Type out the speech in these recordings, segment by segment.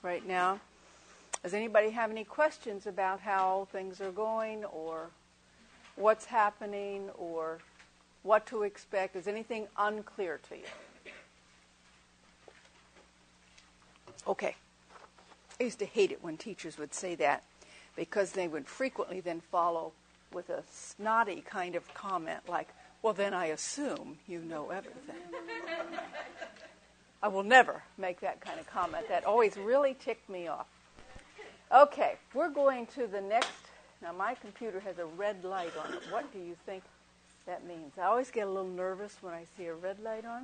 right now. Does anybody have any questions about how things are going or what's happening or what to expect? Is anything unclear to you? Okay. I used to hate it when teachers would say that because they would frequently then follow with a snotty kind of comment like, well, then I assume you know everything. I will never make that kind of comment. That always really ticked me off. Okay, we're going to the next. Now, my computer has a red light on it. What do you think that means? I always get a little nervous when I see a red light on.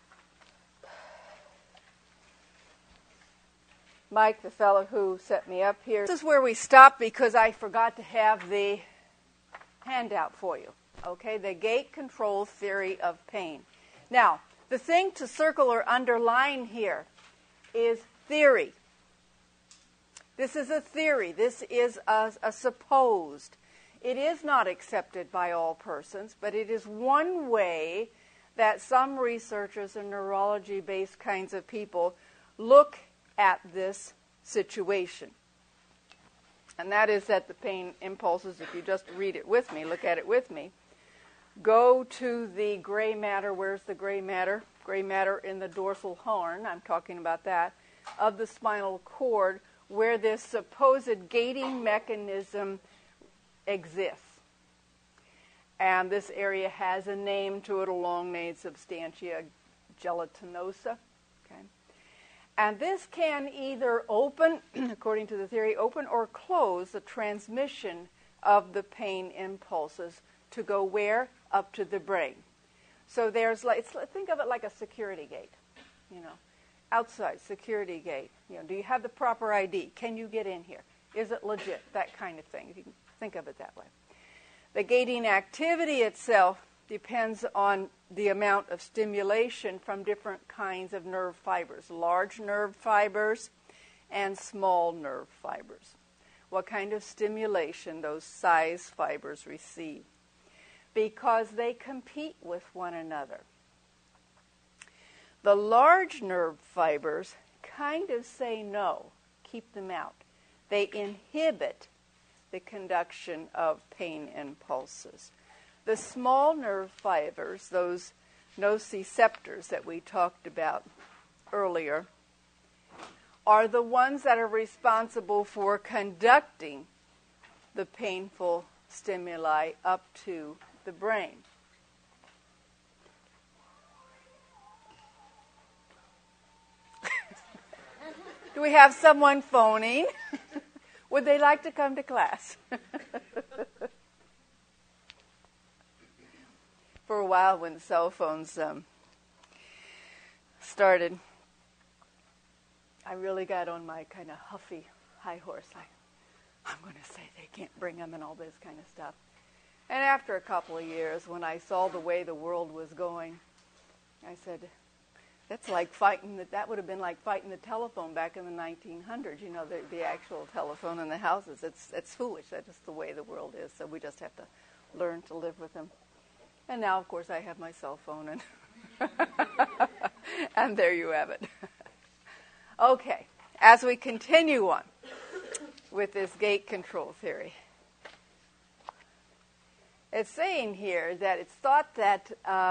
Mike, the fellow who set me up here. This is where we stop because I forgot to have the handout for you. Okay, the gate control theory of pain. Now, the thing to circle or underline here is theory. This is a theory. This is a supposed. It is not accepted by all persons, but it is one way that some researchers and neurology-based kinds of people look at this situation. And that is that the pain impulses, if you just read it with me, look at it with me, go to the gray matter. Where's the gray matter? Gray matter in the dorsal horn, I'm talking about that, of the spinal cord, where this supposed gating mechanism exists. And this area has a name to it, a long-named substantia gelatinosa. Okay? And this can either open, according to the theory, open or close the transmission of the pain impulses to go where? Up to the brain. So there's think of it like a security gate, outside security gate. Do you have the proper ID? Can you get in here? Is it legit? That kind of thing. If you can think of it that way. The gating activity itself depends on the amount of stimulation from different kinds of nerve fibers, large nerve fibers and small nerve fibers. What kind of stimulation those size fibers receive. Because they compete with one another. The large nerve fibers kind of say no, keep them out. They inhibit the conduction of pain impulses. The small nerve fibers, those nociceptors that we talked about earlier, are the ones that are responsible for conducting the painful stimuli up to the brain. Do we have someone phoning? Would they like to come to class? For a while when cell phones started, I really got on my kind of huffy high horse. I'm going to say they can't bring them and all this kind of stuff. And after a couple of years, when I saw the way the world was going, I said, that's like that would have been like fighting the telephone back in the 1900s, the actual telephone in the houses. It's foolish. That's just the way the world is. So we just have to learn to live with them. And now, of course, I have my cell phone, and and there you have it. Okay, as we continue on with this gate control theory, it's saying here that it's thought that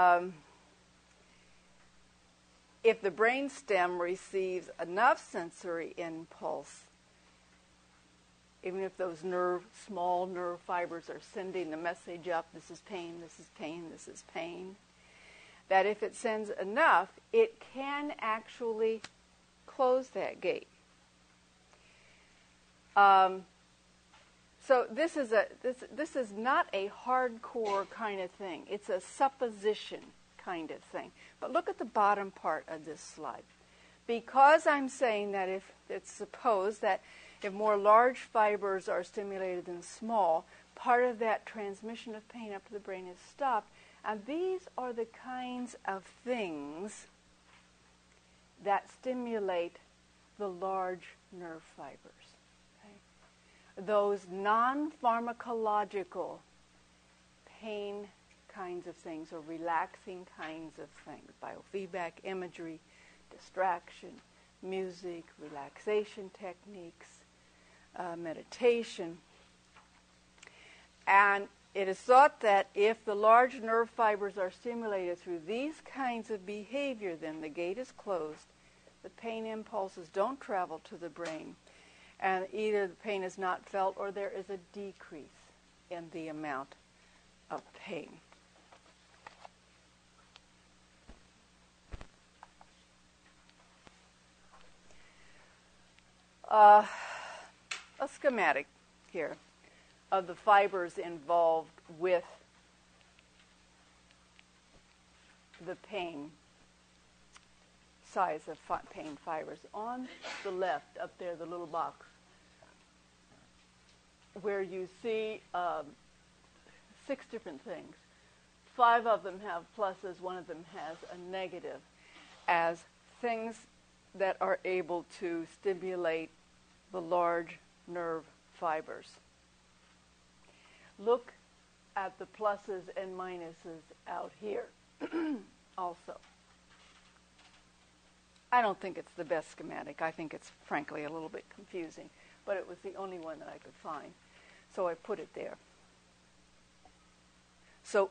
if the brainstem receives enough sensory impulse, even if those small nerve fibers are sending the message up, this is pain, this is pain, this is pain, that if it sends enough, it can actually close that gate. So this is not a hardcore kind of thing. It's a supposition kind of thing. But look at the bottom part of this slide. Because I'm saying that if it's supposed that if more large fibers are stimulated than small, part of that transmission of pain up to the brain is stopped. And these are the kinds of things that stimulate the large nerve fibers. Okay? Those non-pharmacological pain kinds of things or relaxing kinds of things, biofeedback, imagery, distraction, music, relaxation techniques, meditation. And it is thought that if the large nerve fibers are stimulated through these kinds of behavior, then the gate is closed, the pain impulses don't travel to the brain, and either the pain is not felt or there is a decrease in the amount of pain. A schematic here of the fibers involved with the pain size of pain fibers. On the left, up there, the little box, where you see 6 different things. 5 of them have pluses, 1 of them has a negative, as things that are able to stimulate the large nerve fibers. Look at the pluses and minuses out here also. I don't think it's the best schematic. I think it's frankly a little bit confusing, but it was the only one that I could find, so I put it there. So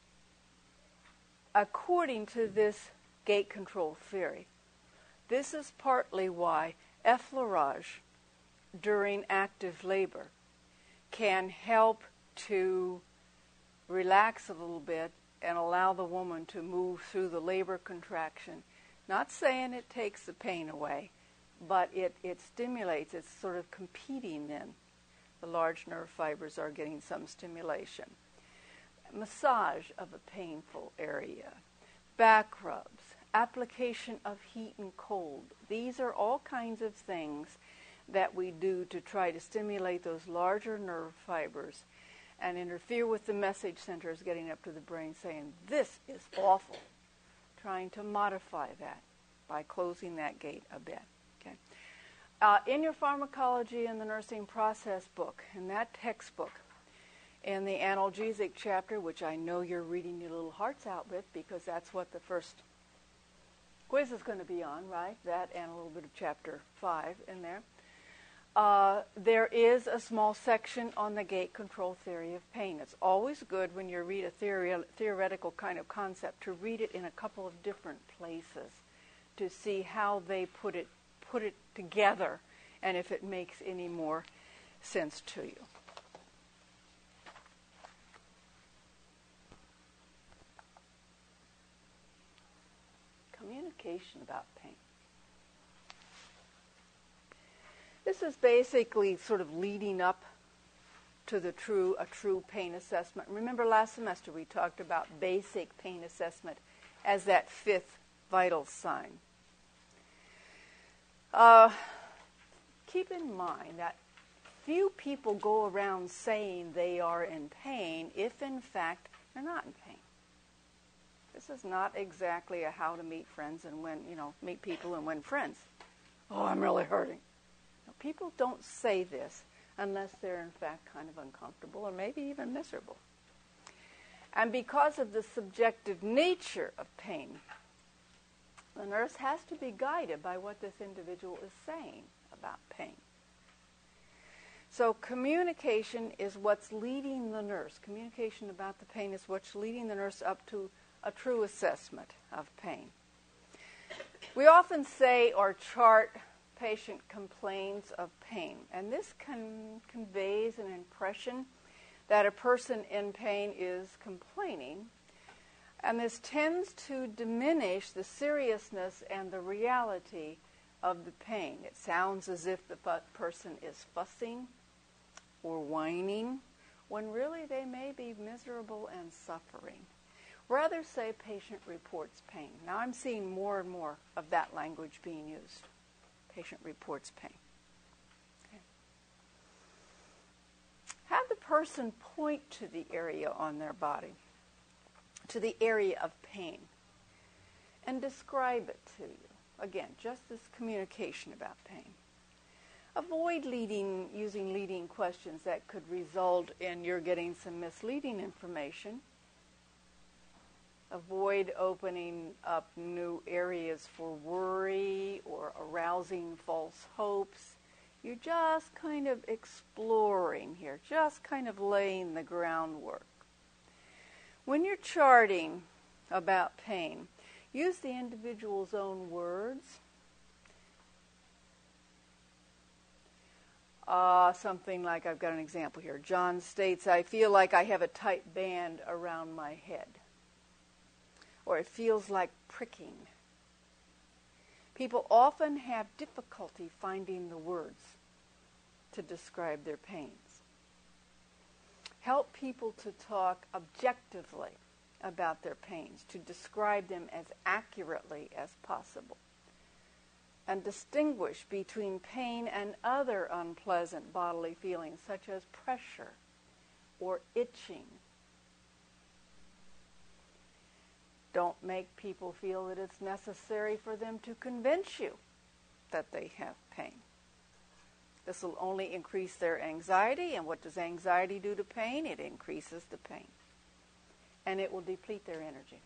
according to this gate control theory, this is partly why effleurage during active labor can help to relax a little bit and allow the woman to move through the labor contraction. Not saying it takes the pain away, but it stimulates. It's sort of competing then. The large nerve fibers are getting some stimulation. Massage of a painful area, back rubs, application of heat and cold. These are all kinds of things that we do to try to stimulate those larger nerve fibers and interfere with the message centers getting up to the brain saying, this is awful, trying to modify that by closing that gate a bit. Okay. In your pharmacology and the nursing process book, in that textbook, in the analgesic chapter, which I know you're reading your little hearts out with because that's what the first quiz is going to be on, right? That and a little bit of chapter 5 in there. There is a small section on the gate control theory of pain. It's always good when you read a theoretical kind of concept to read it in a couple of different places to see how they put it together and if it makes any more sense to you. Communication about pain. This is basically sort of leading up to a true pain assessment. Remember last semester we talked about basic pain assessment as that 5th vital sign. Keep in mind that few people go around saying they are in pain if in fact they're not in pain. This is not exactly a how to meet friends and when, meet people and win friends. Oh, I'm really hurting. No, people don't say this unless they're in fact kind of uncomfortable or maybe even miserable. And because of the subjective nature of pain, the nurse has to be guided by what this individual is saying about pain. So communication is what's leading the nurse. Communication about the pain is what's leading the nurse up to a true assessment of pain. We often say or chart patient complains of pain, and this conveys an impression that a person in pain is complaining, and this tends to diminish the seriousness and the reality of the pain. It sounds as if the person is fussing or whining, when really they may be miserable and suffering. Rather say patient reports pain. Now I'm seeing more and more of that language being used. Patient reports pain. Okay. Have the person point to the area on their body, to the area of pain, and describe it to you. Again, just this communication about pain. Avoid using leading questions that could result in your getting some misleading information. Avoid opening up new areas for worry or arousing false hopes. You're just kind of exploring here, just kind of laying the groundwork. When you're charting about pain, use the individual's own words. Something like, I've got an example here. John states, I feel like I have a tight band around my head. Or it feels like pricking. People often have difficulty finding the words to describe their pains. Help people to talk objectively about their pains, to describe them as accurately as possible, and distinguish between pain and other unpleasant bodily feelings, such as pressure or itching. Don't make people feel that it's necessary for them to convince you that they have pain. This will only increase their anxiety, and what does anxiety do to pain? It increases the pain, and it will deplete their energy.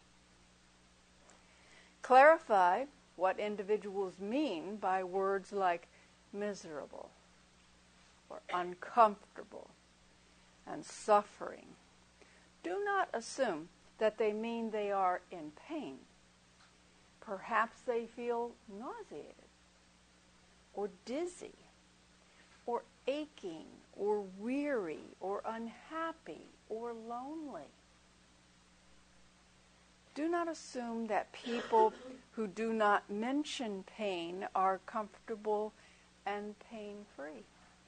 Clarify what individuals mean by words like miserable or uncomfortable and suffering. Do not assume that they mean they are in pain. Perhaps they feel nauseated or dizzy or aching or weary or unhappy or lonely. Do not assume that people who do not mention pain are comfortable and pain-free.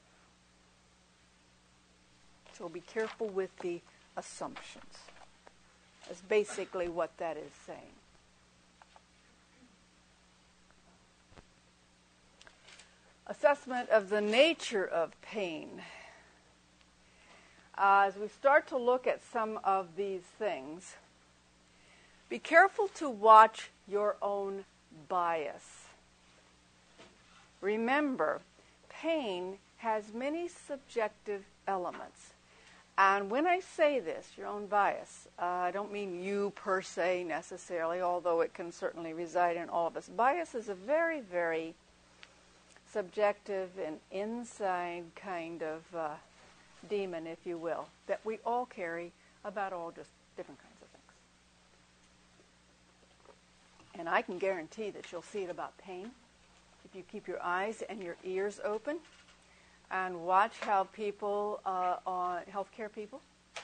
So be careful with the assumptions. That's basically what that is saying. Assessment of the nature of pain. As we start to look at some of these things, be careful to watch your own bias. Remember, pain has many subjective elements. And when I say this, your own bias, I don't mean you per se necessarily, although it can certainly reside in all of us. Bias is a very, very subjective and inside kind of demon, if you will, that we all carry about all just different kinds of things. And I can guarantee that you'll see it about pain if you keep your eyes and your ears open and watch how people, healthcare people,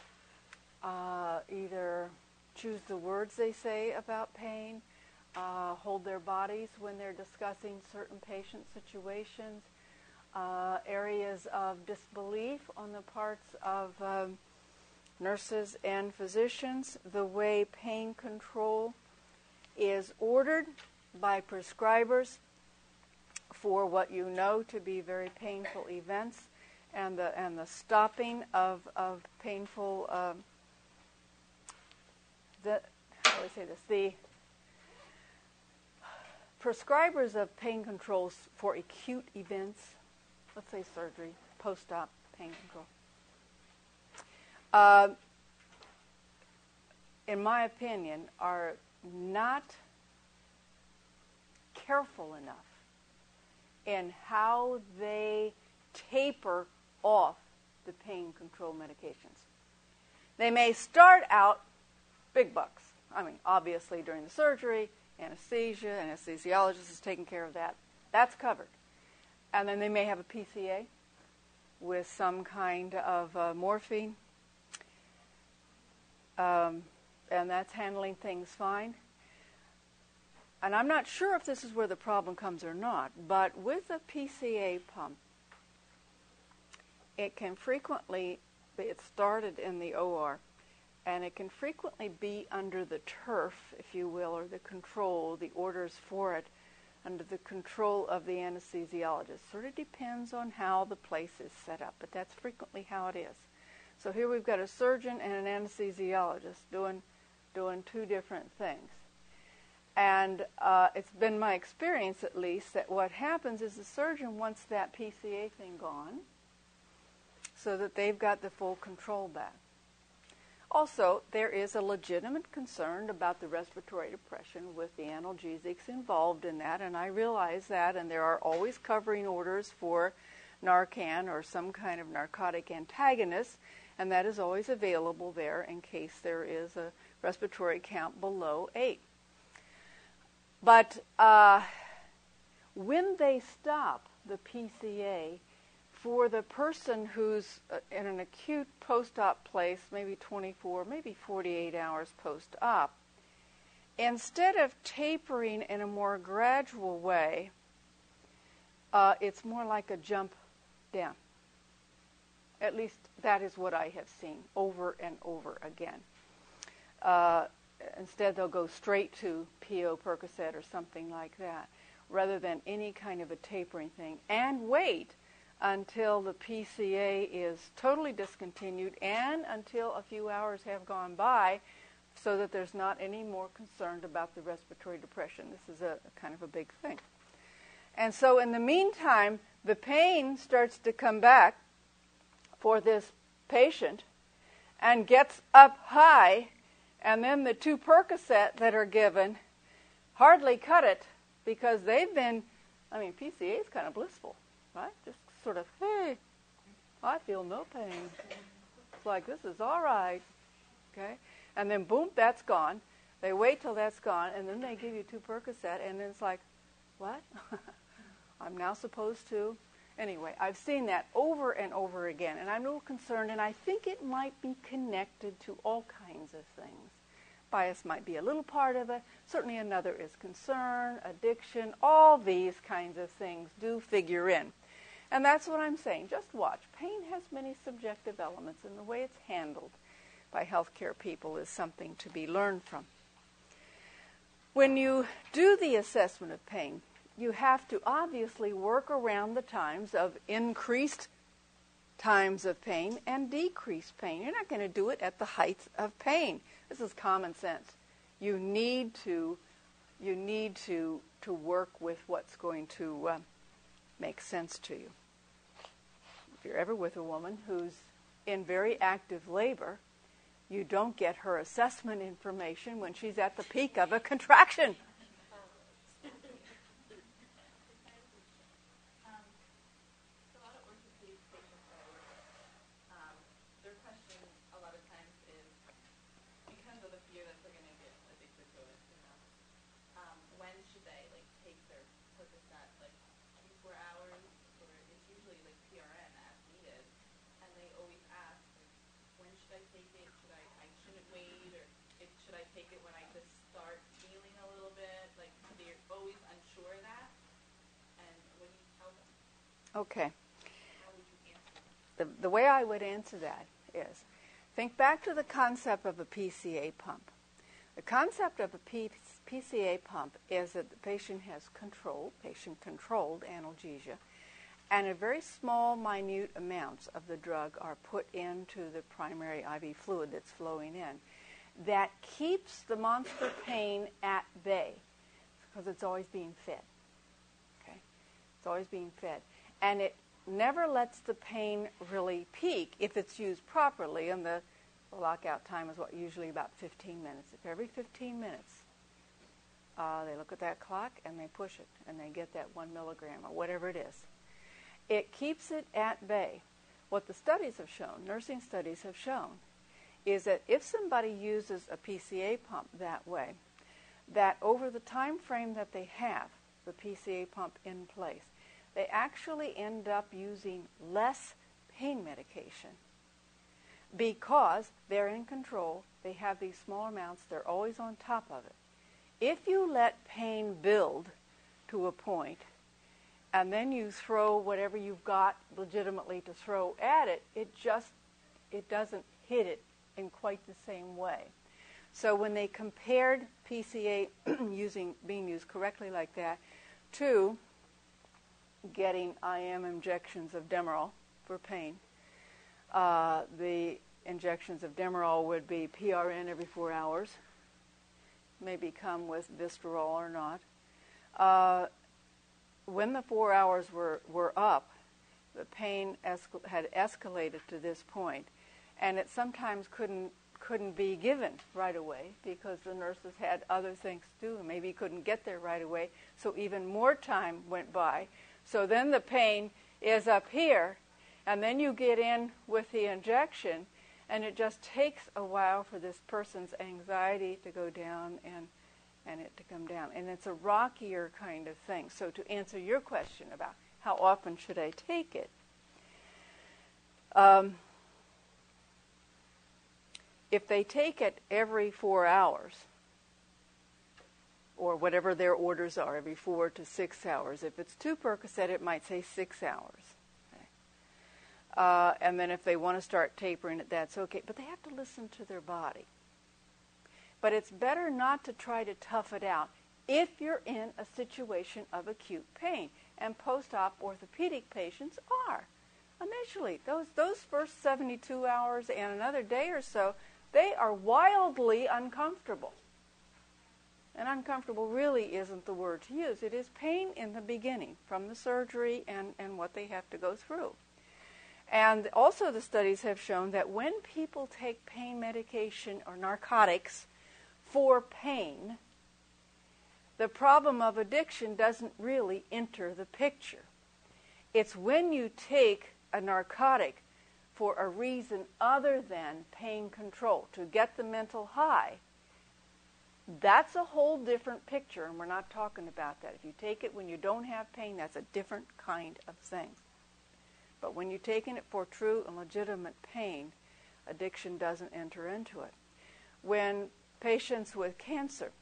either choose the words they say about pain, hold their bodies when they're discussing certain patient situations, areas of disbelief on the parts of nurses and physicians, the way pain control is ordered by prescribers for what you know to be very painful events, and the stopping of painful the prescribers of pain controls for acute events, let's say surgery, post-op pain control, in my opinion, are not careful enough in how they taper off the pain control medications. They may start out big bucks. I mean, obviously during the surgery, anesthesia, anesthesiologist is taking care of that. That's covered. And then they may have a PCA with some kind of morphine, and that's handling things fine. And I'm not sure if this is where the problem comes or not, but with a PCA pump, it can frequently, it started in the OR, and it can frequently be under the turf, if you will, or the control, the orders for it, under the control of the anesthesiologist. Sort of depends on how the place is set up, but that's frequently how it is. So here we've got a surgeon and an anesthesiologist doing two different things. And it's been my experience, at least, that what happens is the surgeon wants that PCA thing gone so that they've got the full control back. Also, there is a legitimate concern about the respiratory depression with the analgesics involved in that, and I realize that, and there are always covering orders for Narcan or some kind of narcotic antagonist, and that is always available there in case there is a respiratory count below 8. But when they stop the PCA, for the person who's in an acute post-op place, maybe 24, maybe 48 hours post-op, instead of tapering in a more gradual way, it's more like a jump down. At least that is what I have seen over and over again. Instead, they'll go straight to PO Percocet or something like that, rather than any kind of a tapering thing, and wait until the PCA is totally discontinued and until a few hours have gone by, so that there's not any more concern about the respiratory depression. This is a kind of a big thing. And so in the meantime, the pain starts to come back for this patient and gets up high, and then the 2 Percocet that are given hardly cut it, because they've been, PCA is kind of blissful, right? Just sort of, hey, I feel no pain. It's like, this is all right, okay? And then, boom, that's gone. They wait till that's gone, and then they give you 2 Percocet, and then it's like, what? I'm now supposed to? Anyway, I've seen that over and over again, and I'm a little concerned, and I think it might be connected to all kinds of things. Bias might be a little part of it. Certainly another is concern, addiction. All these kinds of things do figure in. And that's what I'm saying. Just watch. Pain has many subjective elements, and the way it's handled by healthcare people is something to be learned from. When you do the assessment of pain, you have to obviously work around the times of increased times of pain and decreased pain. You're not going to do it at the heights of pain. This is common sense. You need to work with what's going to make sense to you. If you're ever with a woman who's in very active labor, you don't get her assessment information when she's at the peak of a contraction. Okay. The way I would answer that is, think back to the concept of a PCA pump. The concept of a PCA pump is that the patient has patient-controlled analgesia, and a very small, minute amounts of the drug are put into the primary IV fluid that's flowing in. That keeps the monster pain at bay, because it's always being fed. Okay? It's always being fed. And it never lets the pain really peak if it's used properly, and the lockout time is usually about 15 minutes. If every 15 minutes they look at that clock and they push it and they get that 1 milligram or whatever it is, it keeps it at bay. What the studies have shown, nursing studies have shown, is that if somebody uses a PCA pump that way, that over the time frame that they have the PCA pump in place, they actually end up using less pain medication because they're in control, they have these small amounts, they're always on top of it. If you let pain build to a point and then you throw whatever you've got legitimately to throw at it, it doesn't hit it in quite the same way. So when they compared PCA being used correctly like that to getting IM injections of Demerol for pain, the injections of Demerol would be PRN every 4 hours, maybe come with Vistarol or not. When the 4 hours were up, the pain had escalated to this point, and it sometimes couldn't couldn't be given right away because the nurses had other things to do and maybe couldn't get there right away. So even more time went by. So then the pain is up here, and then you get in with the injection, and it just takes a while for this person's anxiety to go down and it to come down. And it's a rockier kind of thing. So to answer your question about how often should I take it, if they take it every 4 hours, or whatever their orders are, every 4 to 6 hours. If it's 2 Percocet, it might say 6 hours. Okay. And then if they want to start tapering it, that's okay. But they have to listen to their body. But it's better not to try to tough it out if you're in a situation of acute pain. And post-op orthopedic patients are. Initially, those first 72 hours and another day or so, they are wildly uncomfortable. And uncomfortable really isn't the word to use. It is pain in the beginning from the surgery and what they have to go through. And also the studies have shown that when people take pain medication or narcotics for pain, the problem of addiction doesn't really enter the picture. It's when you take a narcotic for a reason other than pain control, to get the mental high, that's a whole different picture, and we're not talking about that. If you take it when you don't have pain, that's a different kind of thing. But when you're taking it for true and legitimate pain, addiction doesn't enter into it. When patients with cancer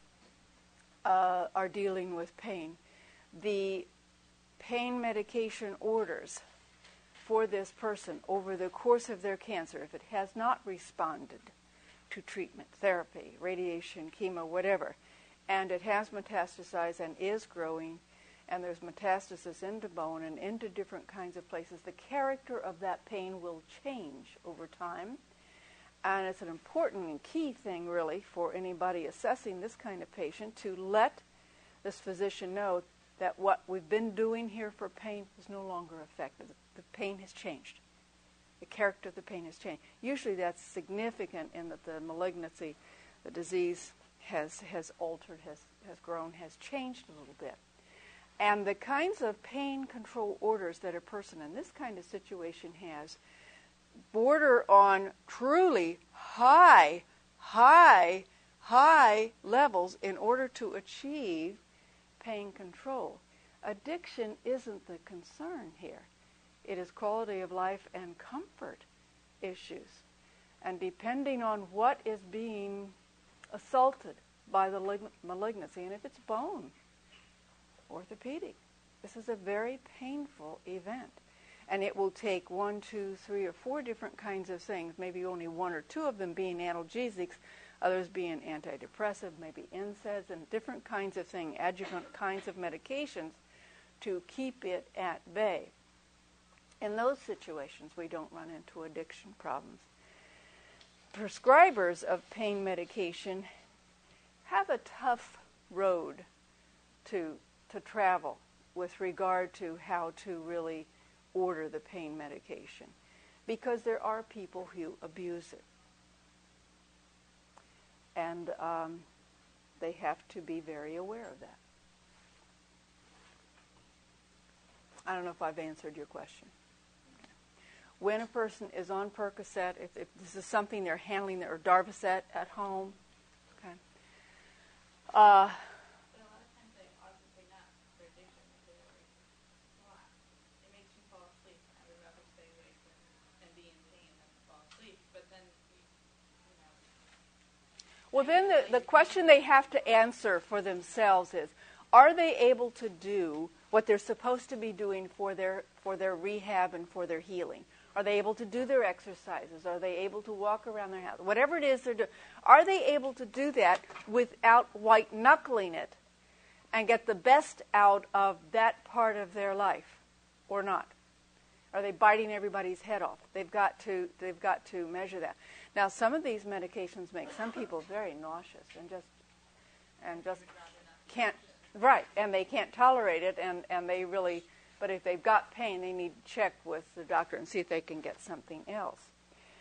are dealing with pain, the pain medication orders for this person over the course of their cancer, if it has not responded to treatment, therapy, radiation, chemo, whatever, and it has metastasized and is growing, and there's metastasis into bone and into different kinds of places, the character of that pain will change over time. And it's an important and key thing, really, for anybody assessing this kind of patient to let this physician know that what we've been doing here for pain is no longer effective. The pain has changed. The character of the pain has changed. Usually that's significant in that the malignancy, the disease has altered, has grown, has changed a little bit. And the kinds of pain control orders that a person in this kind of situation has border on truly high levels in order to achieve pain control. Addiction isn't the concern here. It is quality of life and comfort issues. And depending on what is being assaulted by the malignancy, and if it's bone, orthopedic, this is a very painful event. And it will take 1, 2, 3, or 4 different kinds of things, maybe only 1 or 2 of them being analgesics, others being antidepressive, maybe NSAIDs, and different kinds of things, adjuvant kinds of medications to keep it at bay. In those situations, we don't run into addiction problems. Prescribers of pain medication have a tough road to travel with regard to how to really order the pain medication, because there are people who abuse it. And they have to be very aware of that. I don't know if I've answered your question. When a person is on Percocet, if this is something they're handling, or Darvocet at home, okay. But a lot of times they obviously not for addiction. It makes you fall asleep. I would rather stay awake and be in pain than fall asleep. But then, you know. Well, then the question they have to answer for themselves is, are they able to do what they're supposed to be doing for their rehab and for their healing? Are they able to do their exercises? Are they able to walk around their house? Whatever it is they're doing, are they able to do that without white-knuckling it and get the best out of that part of their life, or not? Are they biting everybody's head off? They've got to measure that. Now, some of these medications make some people very nauseous and just can't, right, and they can't tolerate it, and they really. But if they've got pain, they need to check with the doctor and see if they can get something else.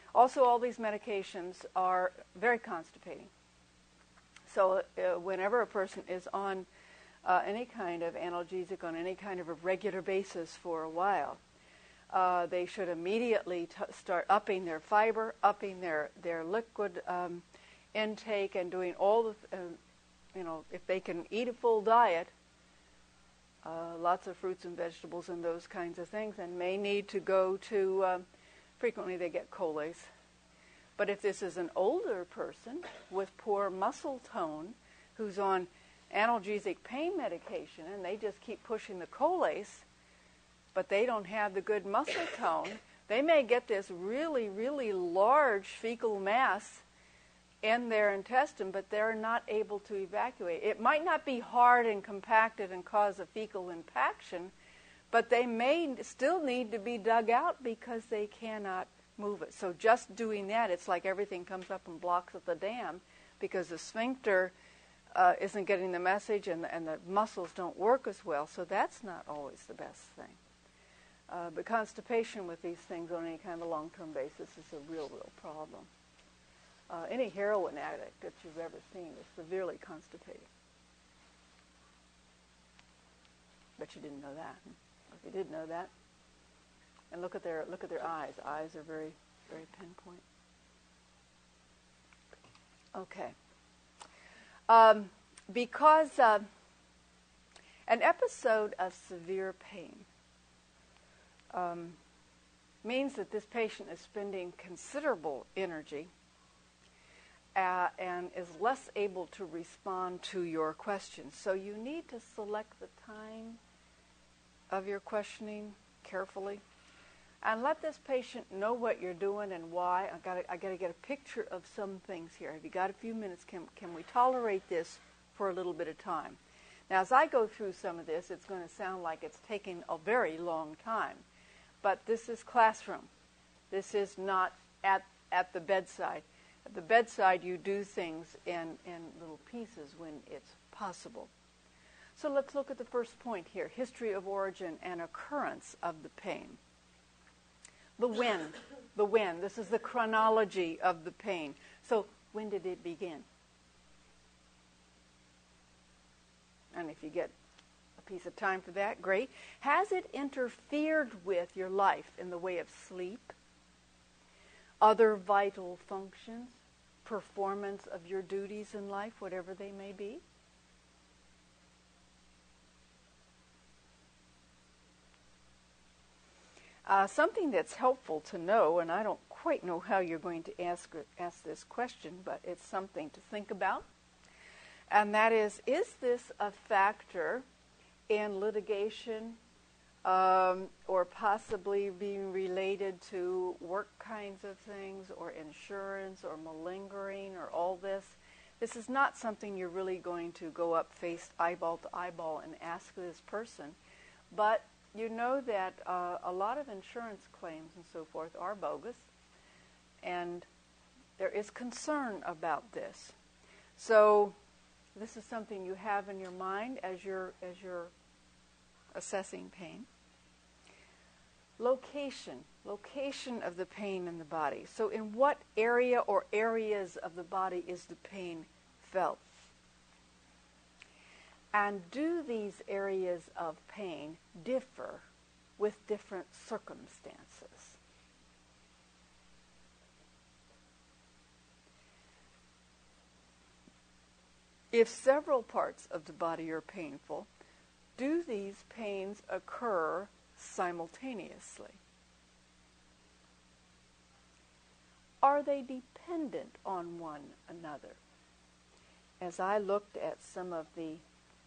Also, all these medications are very constipating. So whenever a person is on any kind of analgesic on any kind of a regular basis for a while, they should immediately start upping their fiber, upping their liquid intake, and doing all the, if they can eat a full diet, lots of fruits and vegetables and those kinds of things, and may need to go to, frequently they get colace. But if this is an older person with poor muscle tone who's on analgesic pain medication and they just keep pushing the colace, but they don't have the good muscle tone, they may get this really, really large fecal mass in their intestine, but they're not able to evacuate. It might not be hard and compacted and cause a fecal impaction, but they may still need to be dug out because they cannot move it. So just doing that, it's like everything comes up and blocks at the dam because the sphincter isn't getting the message and the muscles don't work as well. So that's not always the best thing. But constipation with these things on any kind of a long-term basis is a real, real problem. Any heroin addict that you've ever seen is severely constipated. But you didn't know that. If you did know that, and look at their eyes. Eyes are very, very pinpoint. Okay. Because an episode of severe pain means that this patient is spending considerable energy and is less able to respond to your questions. So you need to select the time of your questioning carefully. And let this patient know what you're doing and why. I got to get a picture of some things here. Have you got a few minutes? Can we tolerate this for a little bit of time? Now, as I go through some of this, it's going to sound like it's taking a very long time. But this is classroom. This is not at the bedside. At the bedside, you do things in little pieces when it's possible. So let's look at the first point here, history of origin and occurrence of the pain. The when. This is the chronology of the pain. So when did it begin? And if you get a piece of time for that, great. Has it interfered with your life in the way of sleep, other vital functions, performance of your duties in life, whatever they may be? Something that's helpful to know, and I don't quite know how you're going to ask this question, but it's something to think about, and that is this a factor in litigation or possibly being related to work kinds of things or insurance or malingering or all this? This is not something you're really going to go up face eyeball to eyeball and ask this person, but you know that a lot of insurance claims and so forth are bogus, and there is concern about this. So this is something you have in your mind as you're assessing pain. Location of the pain in the body. So in what area or areas of the body is the pain felt? And do these areas of pain differ with different circumstances? If several parts of the body are painful, do these pains occur simultaneously? Are they dependent on one another? As I looked at some of the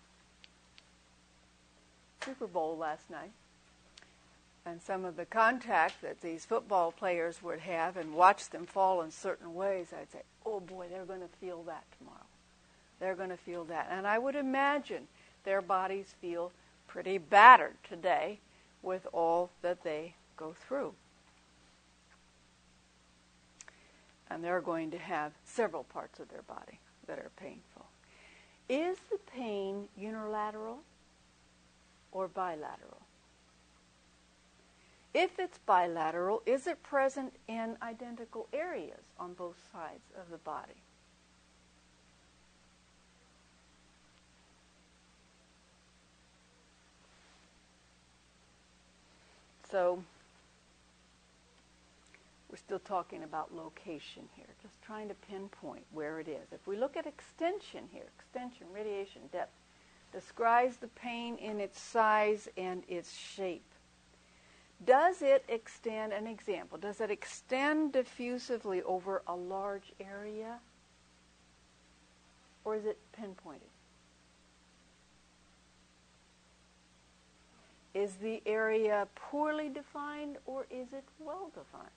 Super Bowl last night, and some of the contact that these football players would have and watch them fall in certain ways, I'd say, oh boy, they're going to feel that tomorrow. They're going to feel that. And I would imagine their bodies feel pretty battered today with all that they go through. And they're going to have several parts of their body that are painful. Is the pain unilateral or bilateral? If it's bilateral, is it present in identical areas on both sides of the body? So we're still talking about location here, just trying to pinpoint where it is. If we look at extension here, extension, radiation, depth, describes the pain in its size and its shape. Does it extend, an example, does it extend diffusively over a large area? Or is it pinpointed? Is the area poorly defined or is it well defined?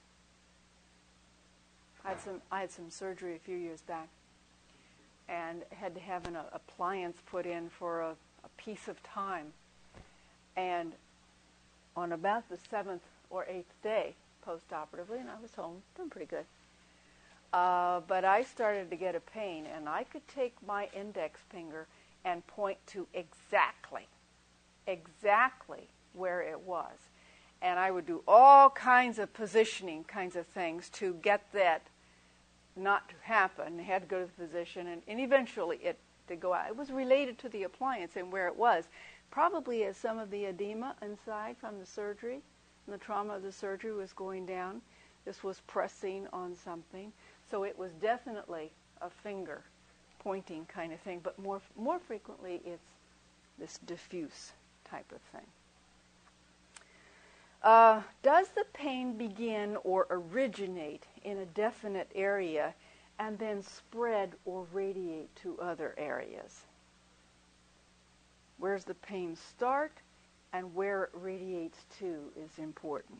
I had some surgery a few years back and had to have an appliance put in for a piece of time. And on about the 7th or 8th day post-operatively, and I was home, doing pretty good. But I started to get a pain, and I could take my index finger and point to exactly where it was. And I would do all kinds of positioning kinds of things to get that not to happen. I had to go to the physician, and eventually it did go out. It was related to the appliance and where it was. Probably as some of the edema inside from the surgery and the trauma of the surgery was going down, this was pressing on something. So it was definitely a finger pointing kind of thing, but more frequently it's this diffuse type of thing. Does the pain begin or originate in a definite area and then spread or radiate to other areas? Where's the pain start and where it radiates to is important.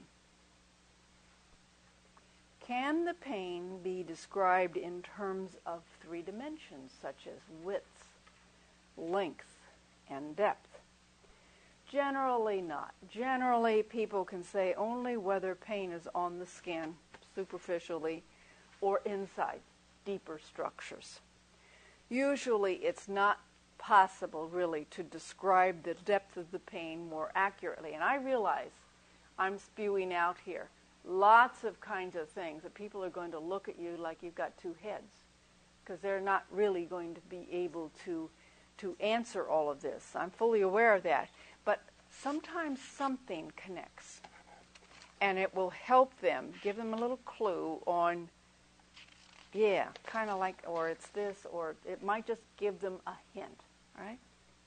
Can the pain be described in terms of 3 dimensions, such as width, length, and depth? Generally not. Generally, people can say only whether pain is on the skin, superficially, or inside, deeper structures. Usually, it's not possible, really, to describe the depth of the pain more accurately. And I realize I'm spewing out here lots of kinds of things that people are going to look at you like you've got 2 heads, because they're not really going to be able to answer all of this. I'm fully aware of that. But sometimes something connects, and it will help them, give them a little clue on, yeah, kind of like, or it's this, or it might just give them a hint, right?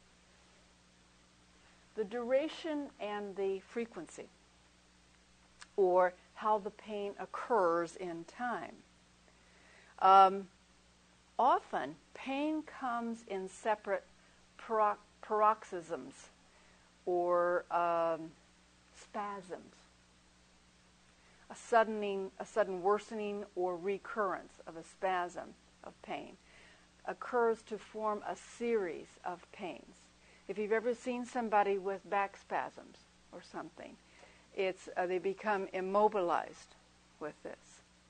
The duration and the frequency, or how the pain occurs in time. Often, pain comes in separate paroxysms or spasms. A sudden worsening or recurrence of a spasm of pain occurs to form a series of pains. If you've ever seen somebody with back spasms or something, it's they become immobilized with this.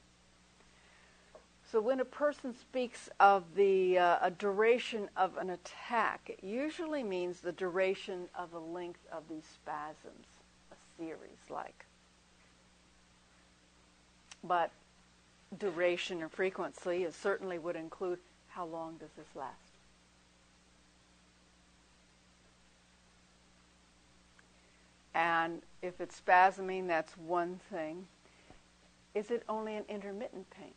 So when a person speaks of the a duration of an attack, it usually means the duration of the length of these spasms, a series like. But duration and frequency certainly would include how long does this last. And if it's spasming, that's one thing. Is it only an intermittent pain?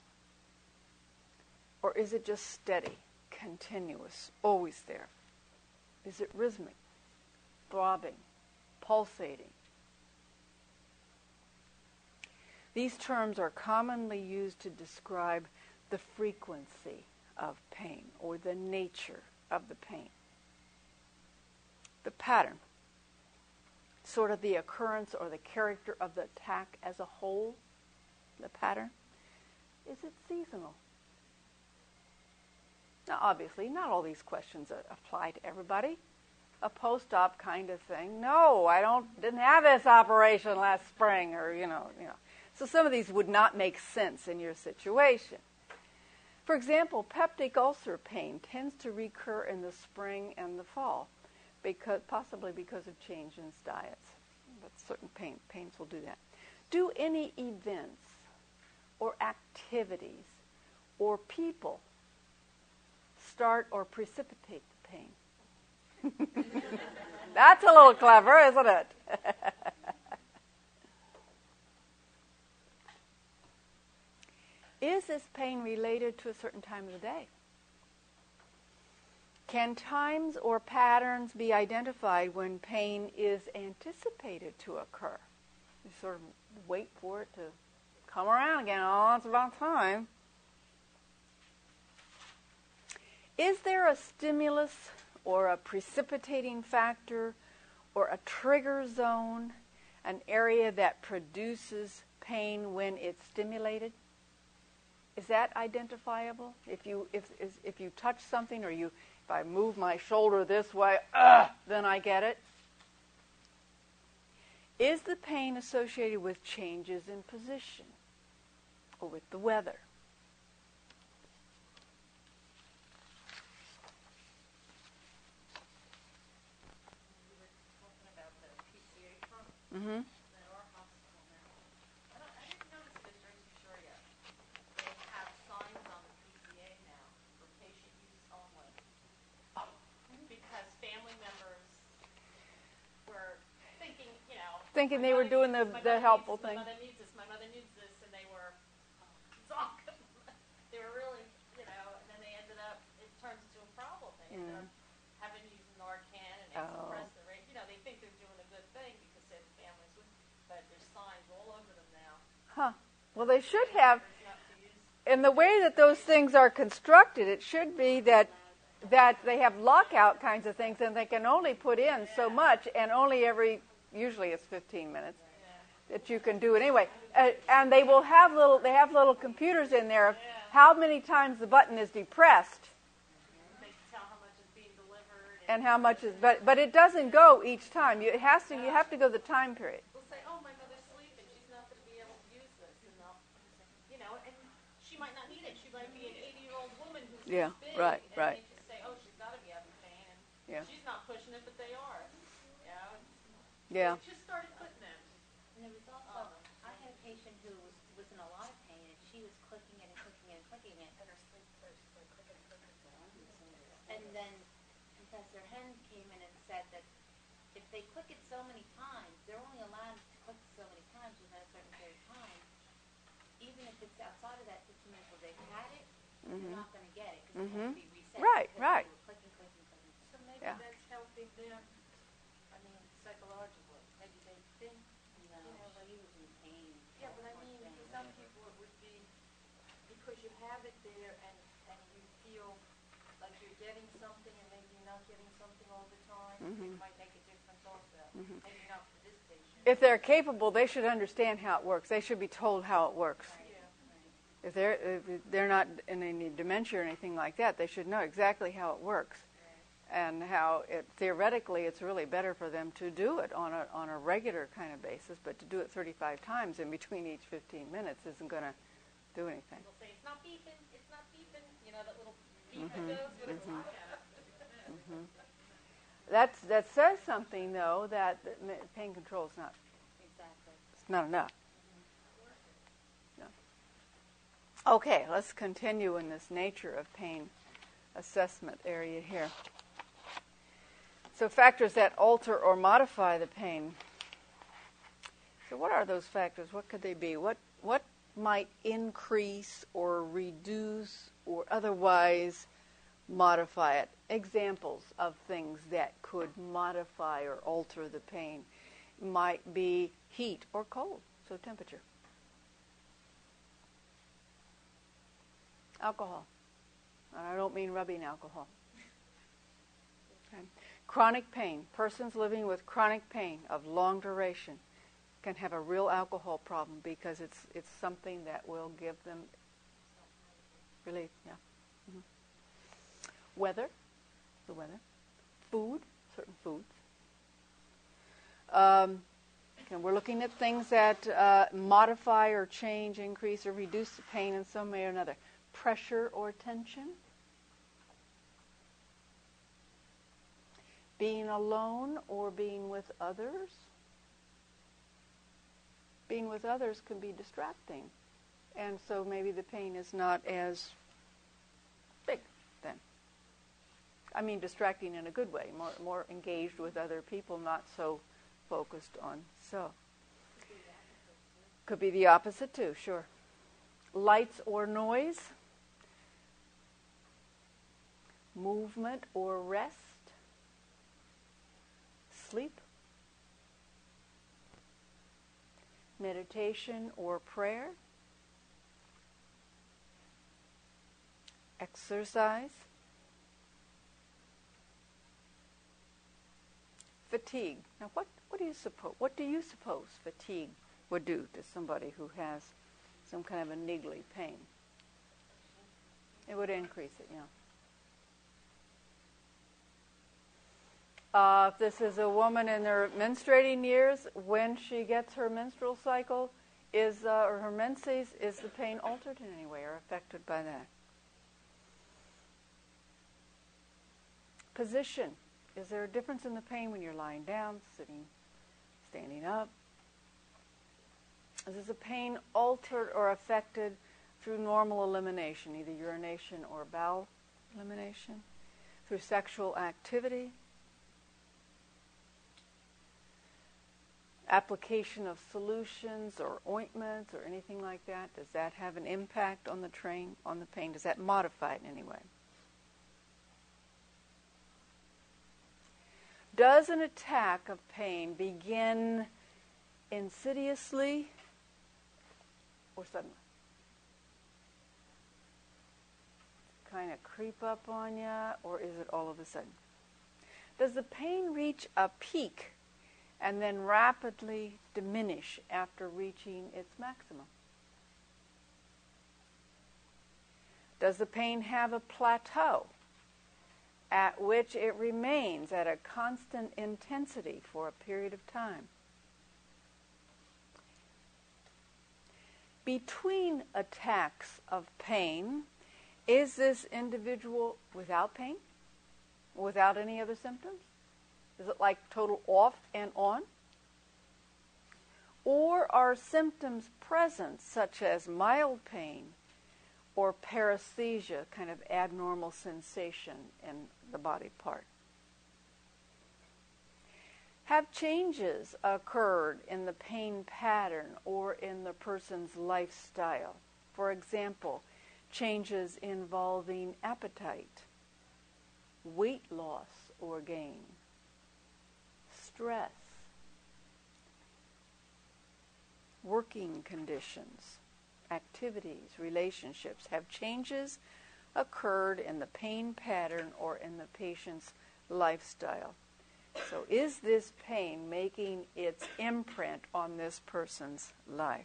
Or is it just steady, continuous, always there? Is it rhythmic, throbbing, pulsating? These terms are commonly used to describe the frequency of pain or the nature of the pain. The pattern, sort of the occurrence or the character of the attack as a whole, the pattern. Is it seasonal? Now, obviously, not all these questions apply to everybody. A post-op kind of thing. No, I didn't have this operation last spring, or you know. So some of these would not make sense in your situation. For example, peptic ulcer pain tends to recur in the spring and the fall, possibly because of change in diets. But certain pains will do that. Do any events or activities or people start or precipitate the pain? That's a little clever, isn't it? Is this pain related to a certain time of the day? Can times or patterns be identified when pain is anticipated to occur? You sort of wait for it to come around again. Oh, it's about time. Is there a stimulus or a precipitating factor or a trigger zone, an area that produces pain when it's stimulated? Is that identifiable? If you touch something, or if I move my shoulder this way, then I get it. Is the pain associated with changes in position or with the weather? We were talking about the PCA pump Mm-hmm. at our hospital now. I didn't notice it at Jersey Shore yet. They have signs on the PCA now for patient use only. Because family members were thinking, Thinking my they were mother doing needs the this, my mother helpful needs this, thing. My mother needs this, my mother needs this, and they were talking. They were really, and then they ended up, it turns into a problem. They ended up having to use Narcan, and they suppress the rate. They think they're doing a good thing because they have families with, but there's signs all over them now. Huh. Well, they should have. Not to use. In the way that those things are constructed, it should be that they have lockout kinds of things, and they can only put in so much, and only usually it's 15 minutes, that you can do it anyway. And they will have little computers in there of how many times the button is depressed. They can tell how much is being delivered. And how much is, but it doesn't go each time. You have to go the time period. We'll say, oh, my mother's sleeping. She's not going to be able to use this. And they'll say, and she might not need it. She might be an 80-year-old woman who's Yeah, this big. right. And they just say, oh, she's got to be having pain. And she's not pushing it, but they are. Yeah. They just started putting them. And there was also, I had a patient who was in a lot of pain, and she was clicking it and clicking it and clicking it. And her sleep was clicking and clicking. And then Professor Hen came in and said that if they click it so many times, they're only allowed to click so many times within a certain period of time. Even if it's outside of that 15 minutes where they've had it, they're not going to get it because it has to be reset. Right, because right. They were clicking, clicking, clicking. So maybe Yeah. that's helping them, psychologically. Maybe they think, Well, he was in pain. yeah, but I mean, for some people it would be because you have it there and you feel like you're getting something and maybe you're not getting something all the time. It might make a difference also. Maybe not for this patient. If they're capable, they should understand how it works. They should be told how it works. If they're not in any dementia or anything like that, they should know exactly how it works, and how theoretically it's really better for them to do it on a regular kind of basis. But to do it 35 times in between each 15 minutes isn't going to do anything. They'll say, it's not beeping, that little beep that goes, but it's not. That says something, though, that pain control is not. Exactly. It's not enough. No. Okay, let's continue in this nature of pain assessment area here. So factors that alter or modify the pain. So what are those factors? What could they be? What might increase or reduce or otherwise modify it? Examples of things that could modify or alter the pain might be heat or cold, so temperature. Alcohol. And I don't mean rubbing alcohol. Okay. Chronic pain. Persons living with chronic pain of long duration can have a real alcohol problem because it's something that will give them relief. Yeah. Mm-hmm. Weather. The weather. Food. Certain foods. And we're looking at things that modify or change, increase, or reduce the pain in some way or another. Pressure or tension. Being alone or being with others. being with others can be distracting. And so maybe the pain is not as big then. I mean, distracting in a good way, more engaged with other people, not so focused on self. Could be the opposite too, sure. Lights or noise, movement or rest, sleep, meditation or prayer, exercise, fatigue. Now, what do you suppose fatigue would do to somebody who has some kind of a niggly pain? It would increase it, yeah. If this is a woman in her menstruating years, when she gets her menstrual cycle, or her menses, is the pain altered in any way or affected by that? Position. Is there a difference in the pain when you're lying down, sitting, standing up? Is the pain altered or affected through normal elimination, either urination or bowel elimination, through sexual activity, application of solutions or ointments or anything like that? Does that have an impact on the pain? Does that modify it in any way? Does an attack of pain begin insidiously or suddenly? Kind of creep up on you, or is it all of a sudden? Does the pain reach a peak and then rapidly diminish after reaching its maximum? Does the pain have a plateau at which it remains at a constant intensity for a period of time? Between attacks of pain, is this individual without pain? Without any other symptoms? Is it like total off and on? Or are symptoms present, such as mild pain or paresthesia, kind of abnormal sensation in the body part? Have changes occurred in the pain pattern or in the person's lifestyle? For example, changes involving appetite, weight loss or gain, stress, working conditions, activities, relationships. Have changes occurred in the pain pattern or in the patient's lifestyle? So is this pain making its imprint on this person's life?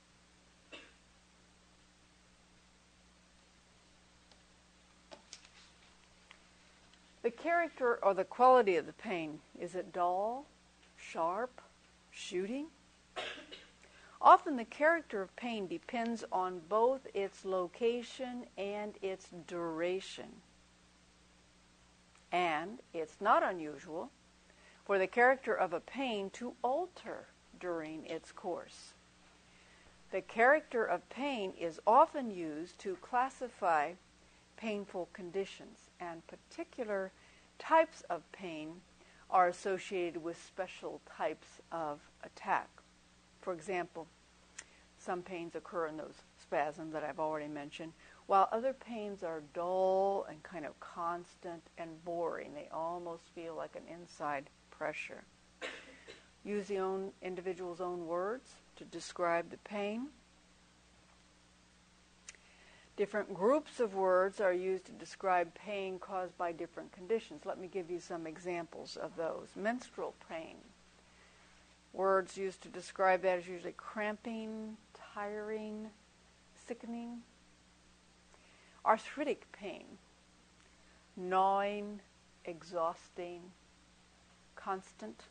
The character or the quality of the pain, is it dull, sharp, shooting? Often the character of pain depends on both its location and its duration. And it's not unusual for the character of a pain to alter during its course. The character of pain is often used to classify painful conditions, and particular types of pain are associated with special types of attack. For example, some pains occur in those spasms that I've already mentioned, while other pains are dull and kind of constant and boring. They almost feel like an inside pressure. Use the individual's own words to describe the pain. Different groups of words are used to describe pain caused by different conditions. Let me give you some examples of those. Menstrual pain. Words used to describe that is usually cramping, tiring, sickening. Arthritic pain. Gnawing, exhausting, constant.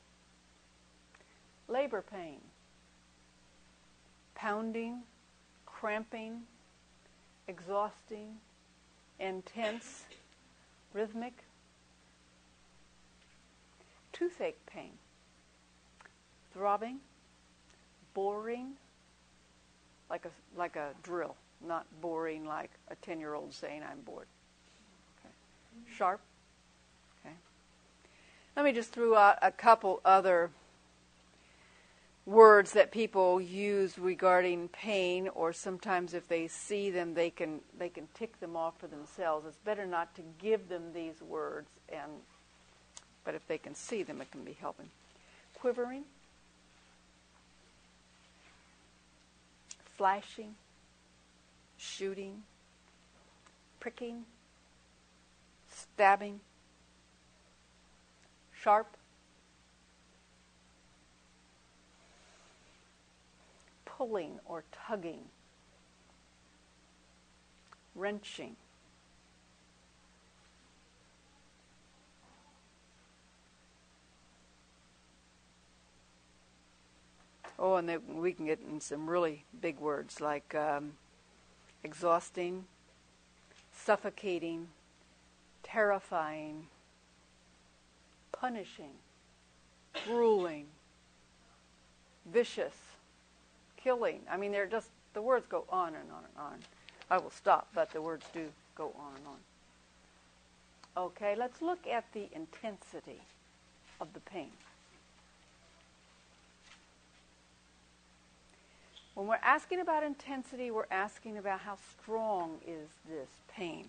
Labor pain. Pounding, cramping, exhausting, intense, rhythmic. Toothache pain. Throbbing, boring, like a drill, not boring like a 10-year-old saying I'm bored. Okay. Sharp. Okay. Let me just throw out a couple other words that people use regarding pain, or sometimes if they see them, they can tick them off for themselves. It's better not to give them these words, but if they can see them, it can be helping. Quivering, flashing, shooting, pricking, stabbing, sharp, pulling or tugging, wrenching, and then we can get in some really big words like exhausting, suffocating, terrifying, punishing, grueling, vicious, killing. I mean, the words go on and on and on. I will stop, but the words do go on and on. Okay, let's look at the intensity of the pain. When we're asking about intensity, we're asking about how strong is this pain.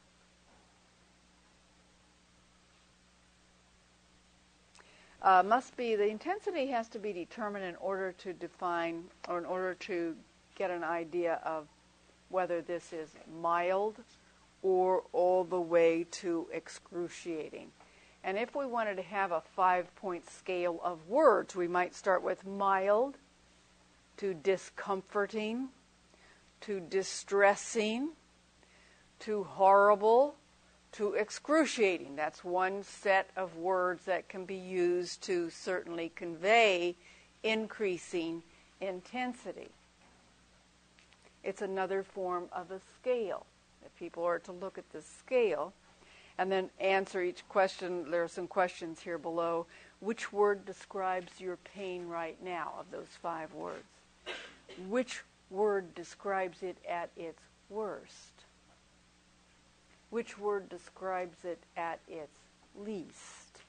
The intensity has to be determined in order to define, or in order to get an idea of whether this is mild or all the way to excruciating. And if we wanted to have a 5-point scale of words, we might start with mild to discomforting, to distressing, to horrible, to excruciating. That's one set of words that can be used to certainly convey increasing intensity. It's another form of a scale. If people are to look at the scale and then answer each question, there are some questions here below. Which word describes your pain right now of those 5 words? Which word describes it at its worst? Which word describes it at its least?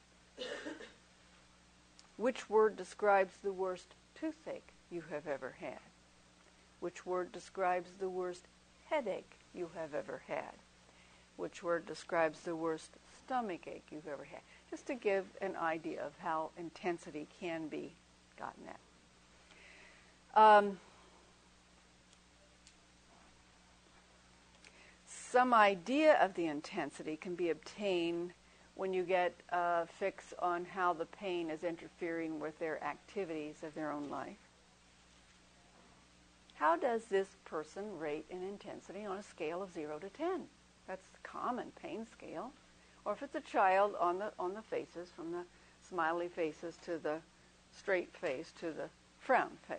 Which word describes the worst toothache you have ever had? Which word describes the worst headache you have ever had? Which word describes the worst stomach ache you've ever had? Just to give an idea of how intensity can be gotten at. Some idea of the intensity can be obtained when you get a fix on how the pain is interfering with their activities of their own life. How does this person rate in intensity on a scale of 0 to 10? That's the common pain scale. Or if it's a child, on the faces, from the smiley faces to the straight face to the frown face.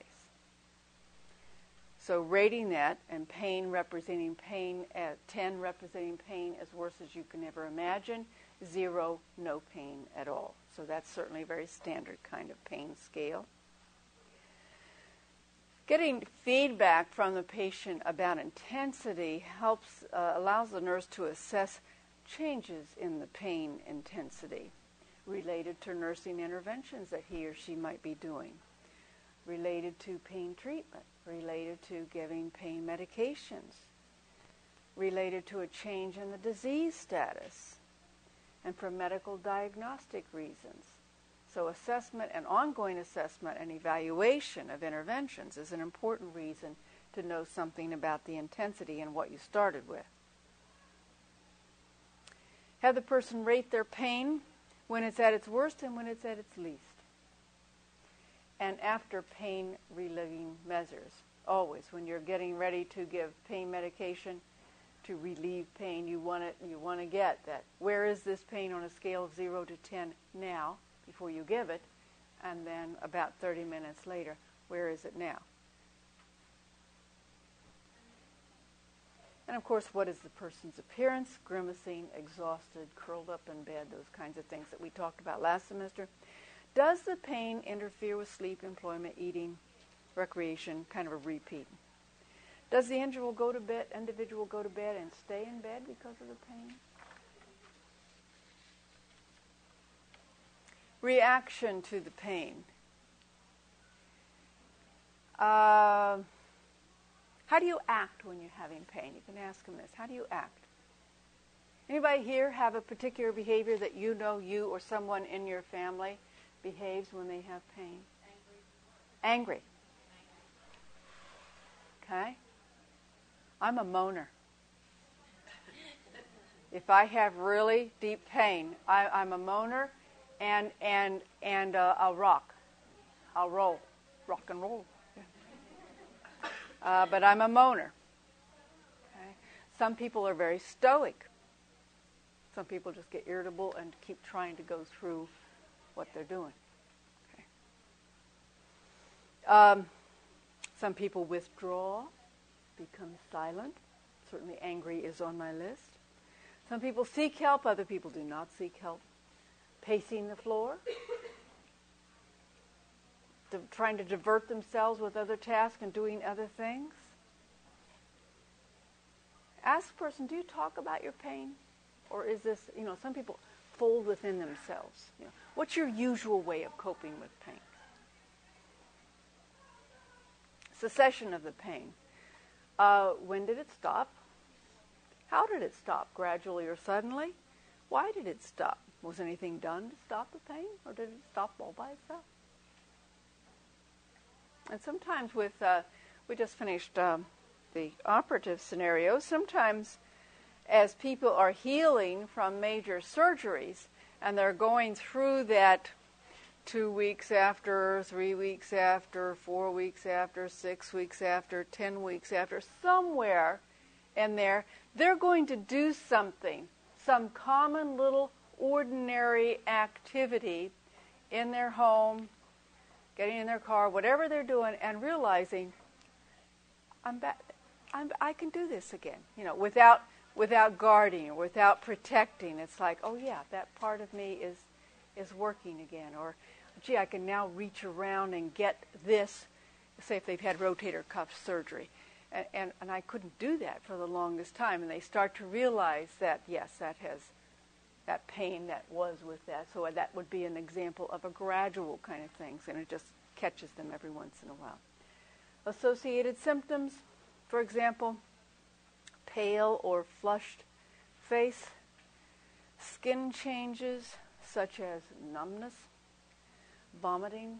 So rating that, and pain representing pain, 10 representing pain as worse as you can ever imagine, 0, no pain at all. So that's certainly a very standard kind of pain scale. Getting feedback from the patient about intensity allows the nurse to assess changes in the pain intensity related to nursing interventions that he or she might be doing, related to pain treatment, related to giving pain medications, related to a change in the disease status, and for medical diagnostic reasons. So assessment and ongoing assessment and evaluation of interventions is an important reason to know something about the intensity and what you started with. Have the person rate their pain when it's at its worst and when it's at its least. And after pain relieving measures. Always, when you're getting ready to give pain medication to relieve pain, you want to get that. Where is this pain on a scale of 0 to 10 now, before you give it, and then about 30 minutes later, where is it now? And of course, what is the person's appearance? Grimacing, exhausted, curled up in bed, those kinds of things that we talked about last semester. Does the pain interfere with sleep, employment, eating, recreation, kind of a repeat. Does the individual go to bed and stay in bed because of the pain? Reaction to the pain. How do you act when you're having pain? You can ask them this. How do you act? Anybody here have a particular behavior that you know you or someone in your family behaves when they have pain? Angry. Okay? I'm a moaner. If I have really deep pain, I'm a moaner, and I'll rock. I'll roll. Rock and roll. But I'm a moaner. Okay? Some people are very stoic. Some people just get irritable and keep trying to go through what they're doing. Okay. Some people withdraw, become silent. Certainly angry is on my list. Some people seek help, other people do not seek help. Pacing the floor. Trying to divert themselves with other tasks and doing other things. Ask a person, do you talk about your pain? Or is this, some people fold within themselves. What's your usual way of coping with pain? Cessation of the pain. When did it stop? How did it stop? Gradually or suddenly? Why did it stop? Was anything done to stop the pain? Or did it stop all by itself? And sometimes we just finished the operative scenario, sometimes as people are healing from major surgeries and they're going through that 2 weeks after, 3 weeks after, 4 weeks after, 6 weeks after, 10 weeks after, somewhere in there, they're going to do something, some common little ordinary activity in their home, getting in their car, whatever they're doing, and realizing, I can do this again, without guarding or without protecting. It's like, oh yeah, that part of me is working again. Or, gee, I can now reach around and get this, say if they've had rotator cuff surgery. And I couldn't do that for the longest time. And they start to realize that, yes, that pain that was with that. So that would be an example of a gradual kind of things, and it just catches them every once in a while. Associated symptoms, for example, pale or flushed face, skin changes such as numbness, vomiting,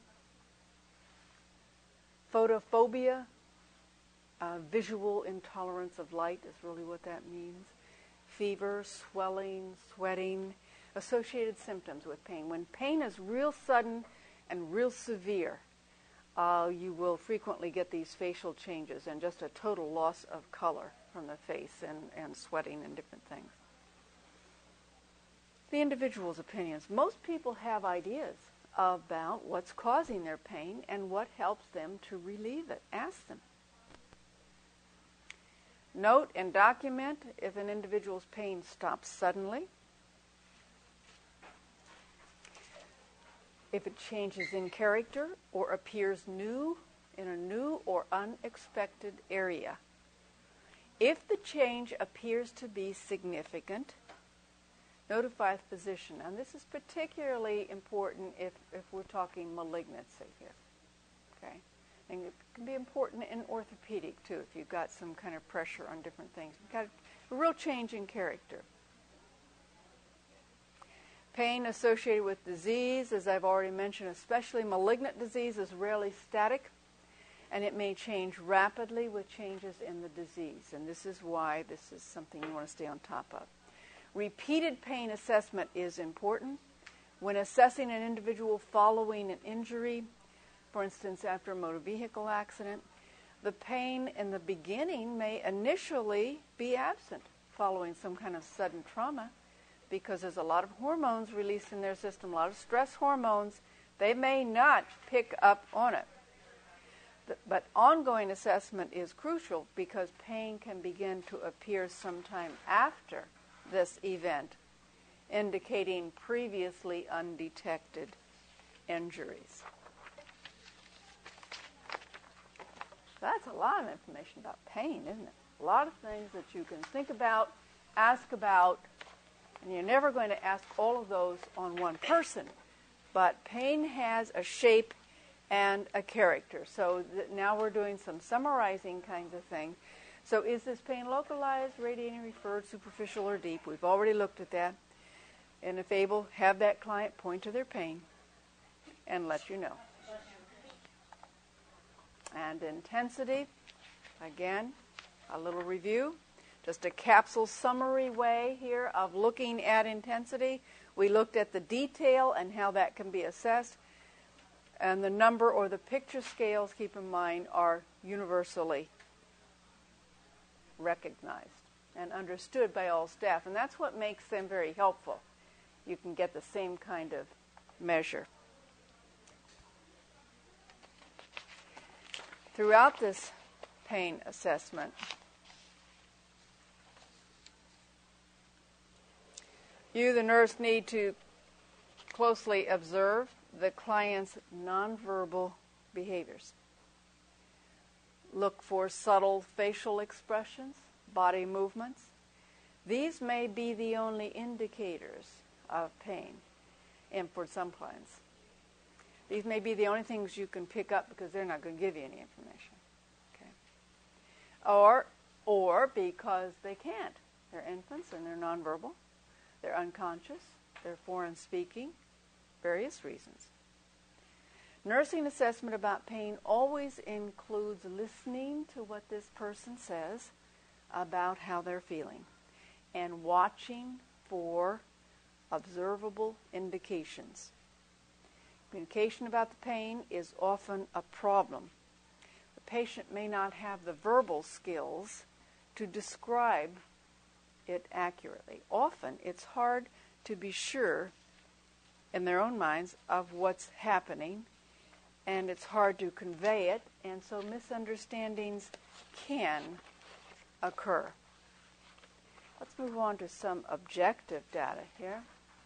photophobia, visual intolerance of light is really what that means, fever, swelling, sweating, associated symptoms with pain. When pain is real sudden and real severe, you will frequently get these facial changes and just a total loss of color from the face and sweating and different things. The individual's opinions. Most people have ideas about what's causing their pain and what helps them to relieve it. Ask them. Note and document if an individual's pain stops suddenly, if it changes in character or appears new in a new or unexpected area. If the change appears to be significant, notify the physician. And this is particularly important if we're talking malignancy here. Okay? And it can be important in orthopedic, too, if you've got some kind of pressure on different things. You've got a real change in character. Pain associated with disease, as I've already mentioned, especially malignant disease, is rarely static, and it may change rapidly with changes in the disease. And this is why this is something you want to stay on top of. Repeated pain assessment is important. When assessing an individual following an injury, for instance, after a motor vehicle accident, the pain in the beginning may initially be absent following some kind of sudden trauma because there's a lot of hormones released in their system, a lot of stress hormones. They may not pick up on it. But ongoing assessment is crucial because pain can begin to appear sometime after this event, indicating previously undetected injuries. That's a lot of information about pain, isn't it? A lot of things that you can think about, ask about, and you're never going to ask all of those on one person. But pain has a shape and a character. So now we're doing some summarizing kinds of things. So is this pain localized, radiating, referred, superficial, or deep? We've already looked at that. And if able, have that client point to their pain and let you know. And intensity, again, a little review. Just a capsule summary way here of looking at intensity. We looked at the detail and how that can be assessed. And the number or the picture scales, keep in mind, are universally recognized and understood by all staff. And that's what makes them very helpful. You can get the same kind of measure. Throughout this pain assessment, you, the nurse, need to closely observe the client's nonverbal behaviors. Look for subtle facial expressions, body movements. These may be the only indicators of pain, and for some clients. These may be the only things you can pick up because they're not going to give you any information. Okay? Or because they can't. They're infants and they're nonverbal. They're unconscious. They're foreign speaking. Various reasons. Nursing assessment about pain always includes listening to what this person says about how they're feeling and watching for observable indications. Communication about the pain is often a problem. The patient may not have the verbal skills to describe it accurately. Often it's hard to be sure in their own minds of what's happening, and it's hard to convey it, and so misunderstandings can occur. Let's move on to some objective data here.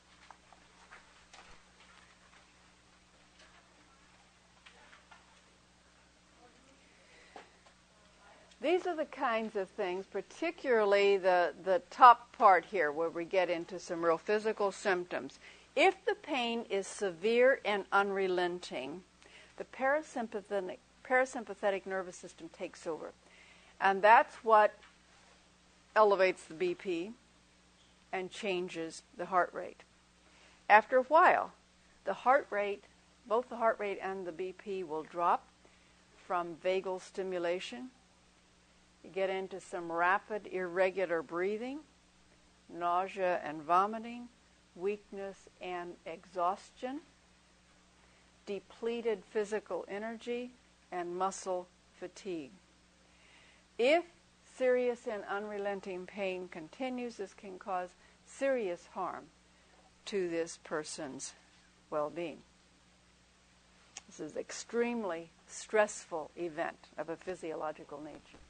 These are the kinds of things, particularly the top part here where we get into some real physical symptoms. If the pain is severe and unrelenting, the parasympathetic nervous system takes over. And that's what elevates the BP and changes the heart rate. After a while, the heart rate, both the heart rate and the BP will drop from vagal stimulation. You get into some rapid, irregular breathing, nausea and vomiting, weakness and exhaustion, depleted physical energy, and muscle fatigue. If serious and unrelenting pain continues, this can cause serious harm to this person's well-being. This is an extremely stressful event of a physiological nature.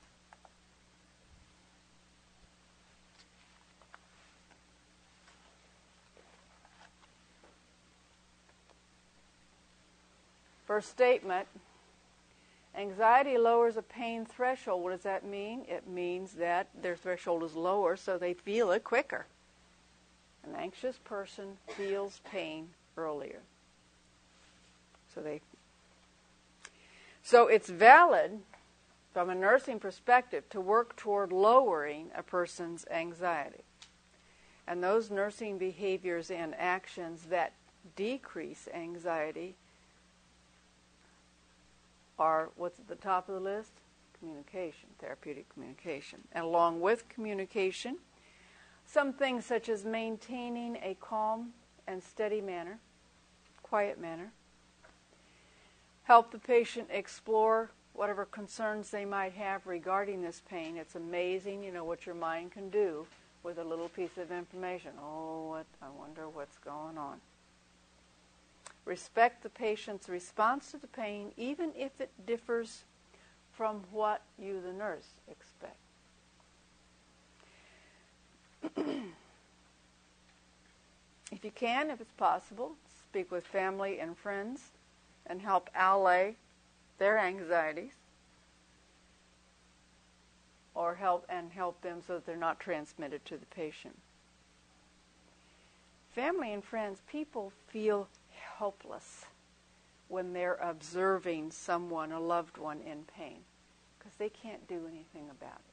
First statement, anxiety lowers a pain threshold. What does that mean? It means that their threshold is lower, so they feel it quicker. An anxious person feels pain earlier. So it's valid from a nursing perspective to work toward lowering a person's anxiety. And those nursing behaviors and actions that decrease anxiety are, what's at the top of the list? Communication, therapeutic communication. And along with communication, some things such as maintaining a calm and steady manner, quiet manner, help the patient explore whatever concerns they might have regarding this pain. It's amazing, what your mind can do with a little piece of information. I wonder what's going on. Respect the patient's response to the pain, even if it differs from what you, the nurse, expect. If you can, if it's possible, speak with family and friends and help allay their anxieties. or help them so that they're not transmitted to the patient. Family and friends, people feel helpless when they're observing someone, a loved one, in pain, because they can't do anything about it.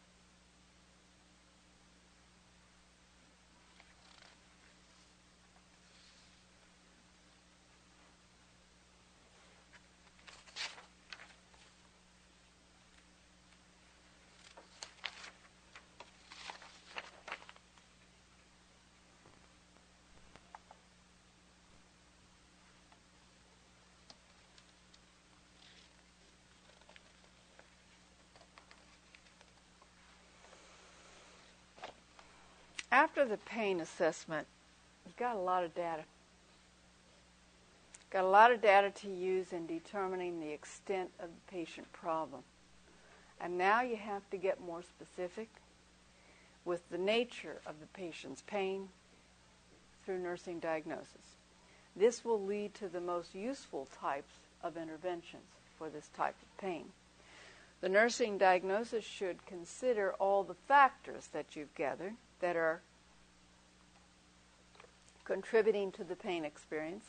After the pain assessment, you've got a lot of data. Got a lot of data to use in determining the extent of the patient problem. And now you have to get more specific with the nature of the patient's pain through nursing diagnosis. This will lead to the most useful types of interventions for this type of pain. The nursing diagnosis should consider all the factors that you've gathered that are contributing to the pain experience,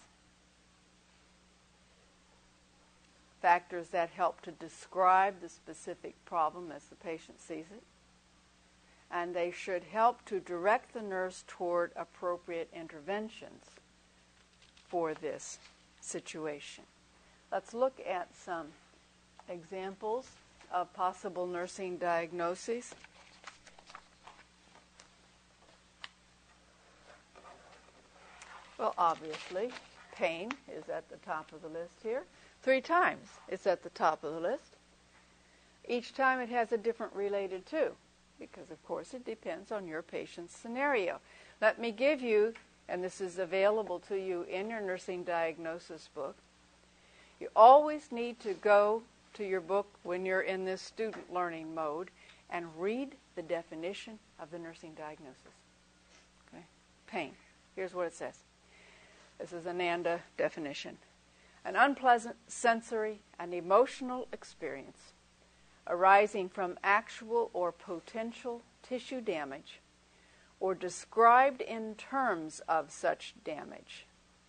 factors that help to describe the specific problem as the patient sees it, and they should help to direct the nurse toward appropriate interventions for this situation. Let's look at some examples of possible nursing diagnoses. Well, obviously, pain is at the top of the list here. 3 times it's at the top of the list. Each time it has a different related to, because, of course, it depends on your patient's scenario. Let me give you, and this is available to you in your nursing diagnosis book, you always need to go to your book when you're in this student learning mode and read the definition of the nursing diagnosis. Okay? Pain. Here's what it says. This is an ANDA definition. An unpleasant sensory and emotional experience arising from actual or potential tissue damage or described in terms of such damage.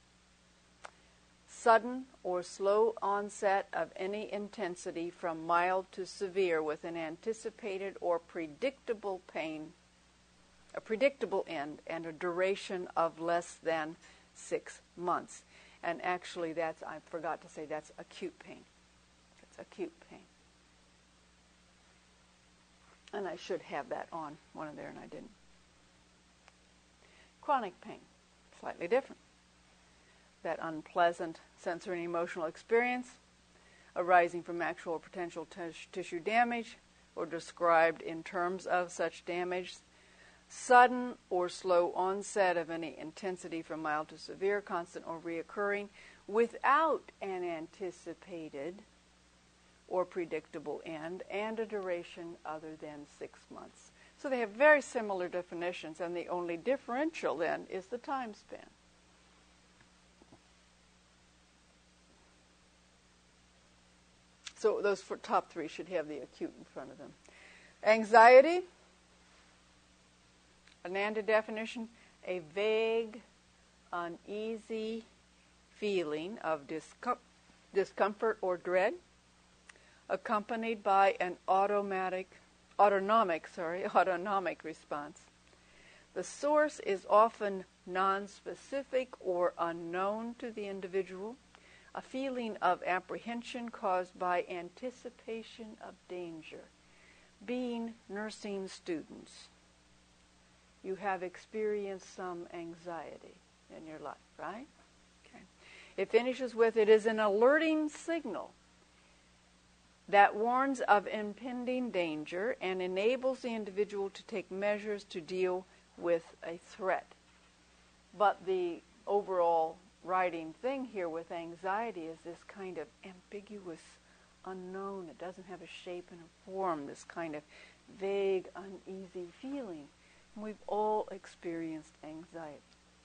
Sudden or slow onset of any intensity from mild to severe with an anticipated or predictable pain, a predictable end, and a duration of less than 6 months. And actually, I forgot to say, that's acute pain. It's acute pain. And I should have that on one of there, and I didn't. Chronic pain, slightly different. That unpleasant sensory and emotional experience arising from actual or potential tissue damage or described in terms of such damage. Sudden or slow onset of any intensity from mild to severe, constant or reoccurring, without an anticipated or predictable end, and a duration other than 6 months. So they have very similar definitions, and the only differential then is the time span. So those top 3 should have the acute in front of them. Anxiety. An ANDA definition, a vague, uneasy feeling of discomfort or dread, accompanied by an autonomic response. The source is often nonspecific or unknown to the individual, a feeling of apprehension caused by anticipation of danger. Being nursing students, you have experienced some anxiety in your life, right? Okay. It finishes with, it is an alerting signal that warns of impending danger and enables the individual to take measures to deal with a threat. But the overall writing thing here with anxiety is this kind of ambiguous unknown. It doesn't have a shape and a form, this kind of vague, uneasy feeling. And we've all experienced anxiety.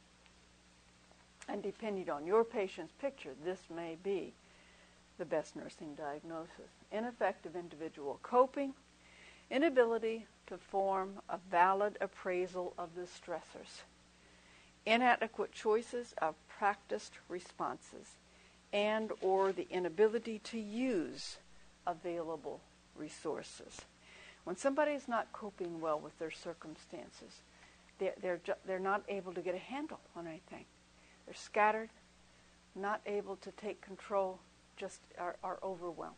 And depending on your patient's picture, this may be the best nursing diagnosis. Ineffective individual coping, Inability to form a valid appraisal of the stressors. Inadequate choices of practiced responses, and or the inability to use available resources. When somebody is not coping well with their circumstances, they're not able to get a handle on anything. They're scattered, not able to take control, just are overwhelmed.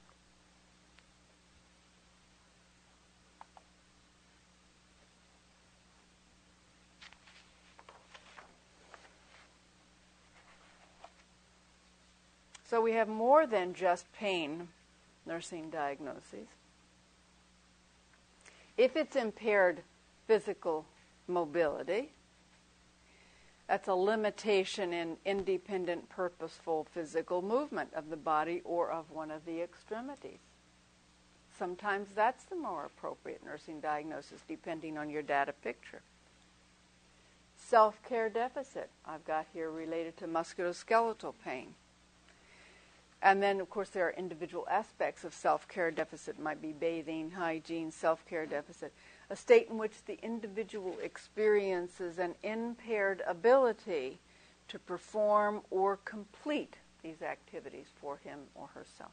So we have more than just pain nursing diagnoses. If it's impaired physical mobility, that's a limitation in independent, purposeful physical movement of the body or of one of the extremities. Sometimes that's the more appropriate nursing diagnosis, depending on your data picture. Self-care deficit, I've got here related to musculoskeletal pain. And then, of course, there are individual aspects of self-care deficit. It might be bathing, hygiene, self-care deficit. A state in which the individual experiences an impaired ability to perform or complete these activities for him or herself.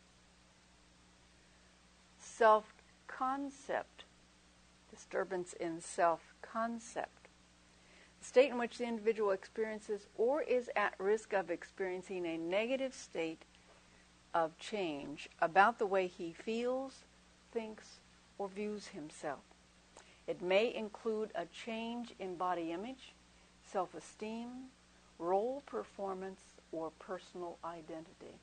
Self-concept, disturbance in self-concept. A state in which the individual experiences or is at risk of experiencing a negative state of change about the way he feels, thinks, or views himself. It may include a change in body image, self-esteem, role performance, or personal identity.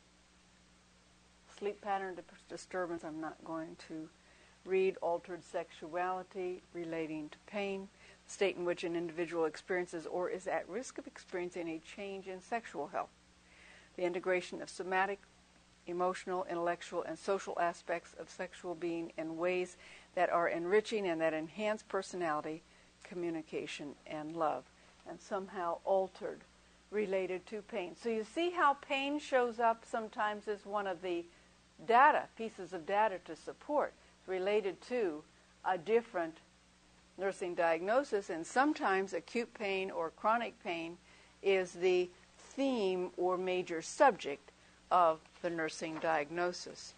Sleep pattern disturbance, I'm not going to read. Altered sexuality relating to pain, state in which an individual experiences or is at risk of experiencing a change in sexual health. The integration of somatic, emotional, intellectual, and social aspects of sexual being in ways that are enriching and that enhance personality, communication, and love, and somehow altered, related to pain. So you see how pain shows up sometimes as one of the pieces of data to support, related to a different nursing diagnosis, and sometimes acute pain or chronic pain is the theme or major subject of the nursing diagnosis.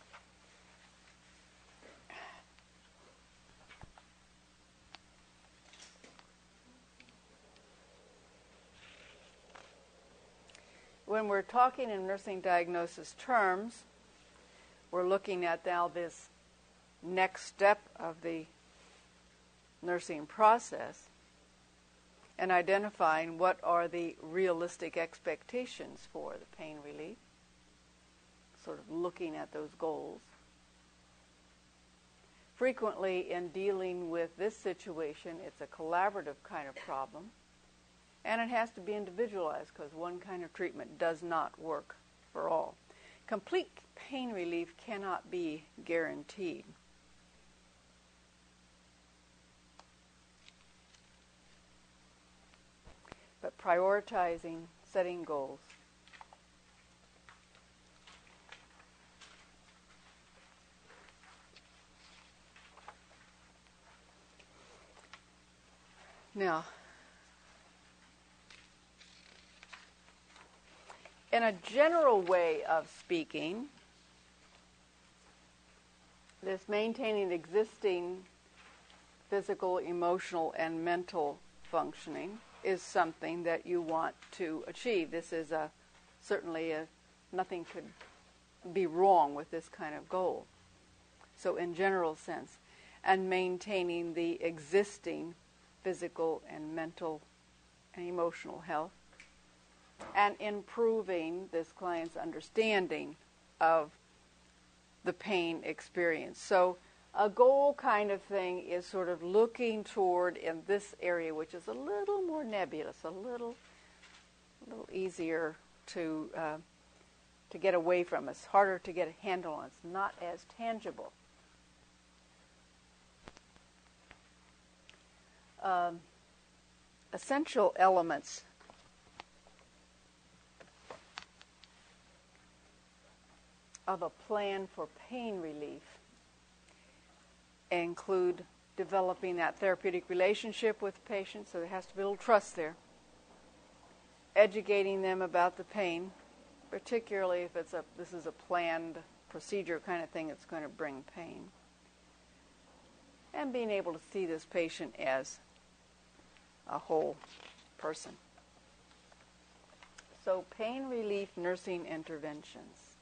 When we're talking in nursing diagnosis terms, we're looking at now this next step of the nursing process and identifying what are the realistic expectations for the pain relief, sort of looking at those goals. Frequently in dealing with this situation, it's a collaborative kind of problem, and it has to be individualized because one kind of treatment does not work for all. Complete pain relief cannot be guaranteed. But prioritizing, setting goals. Now, in a general way of speaking, this maintaining existing physical, emotional, and mental functioning is something that you want to achieve. This is certainly nothing could be wrong with this kind of goal. So in general sense, and maintaining the existing physical and mental and emotional health, and improving this client's understanding of the pain experience. So a goal kind of thing is sort of looking toward in this area, which is a little more nebulous, a little easier to get away from. It's harder to get a handle on. It's not as tangible. Essential elements of a plan for pain relief include developing that therapeutic relationship with the patient, so there has to be a little trust there. Educating them about the pain, particularly if this is a planned procedure kind of thing that's going to bring pain. And being able to see this patient as a whole person. So pain relief nursing interventions.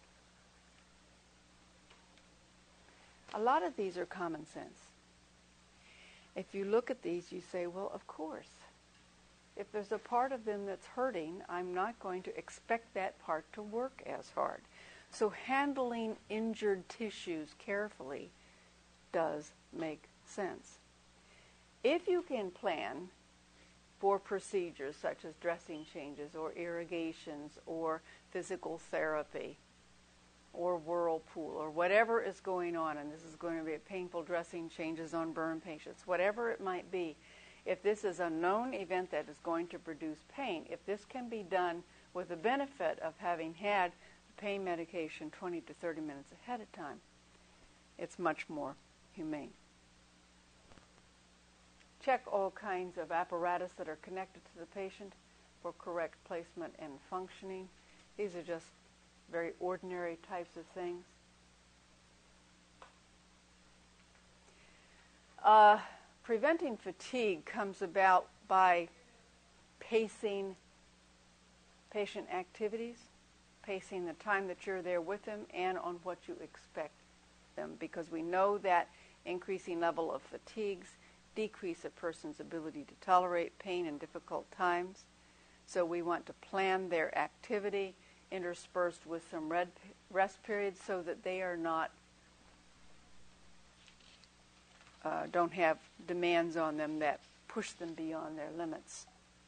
A lot of these are common sense. If you look at these, you say, well, of course. If there's a part of them that's hurting, I'm not going to expect that part to work as hard. So handling injured tissues carefully does make sense. If you can plan for procedures such as dressing changes or irrigations or physical therapy or whirlpool or whatever is going on, and this is going to be painful dressing changes on burn patients, whatever it might be, if this is a known event that is going to produce pain, if this can be done with the benefit of having had the pain medication 20 to 30 minutes ahead of time, it's much more humane. Check all kinds of apparatus that are connected to the patient for correct placement and functioning. These are just very ordinary types of things. Preventing fatigue comes about by pacing patient activities, pacing the time that you're there with them, and on what you expect them, because we know that increasing level of fatigues decrease a person's ability to tolerate pain in difficult times. So we want to plan their activity interspersed with some rest periods so that they are not don't have demands on them that push them beyond their limits.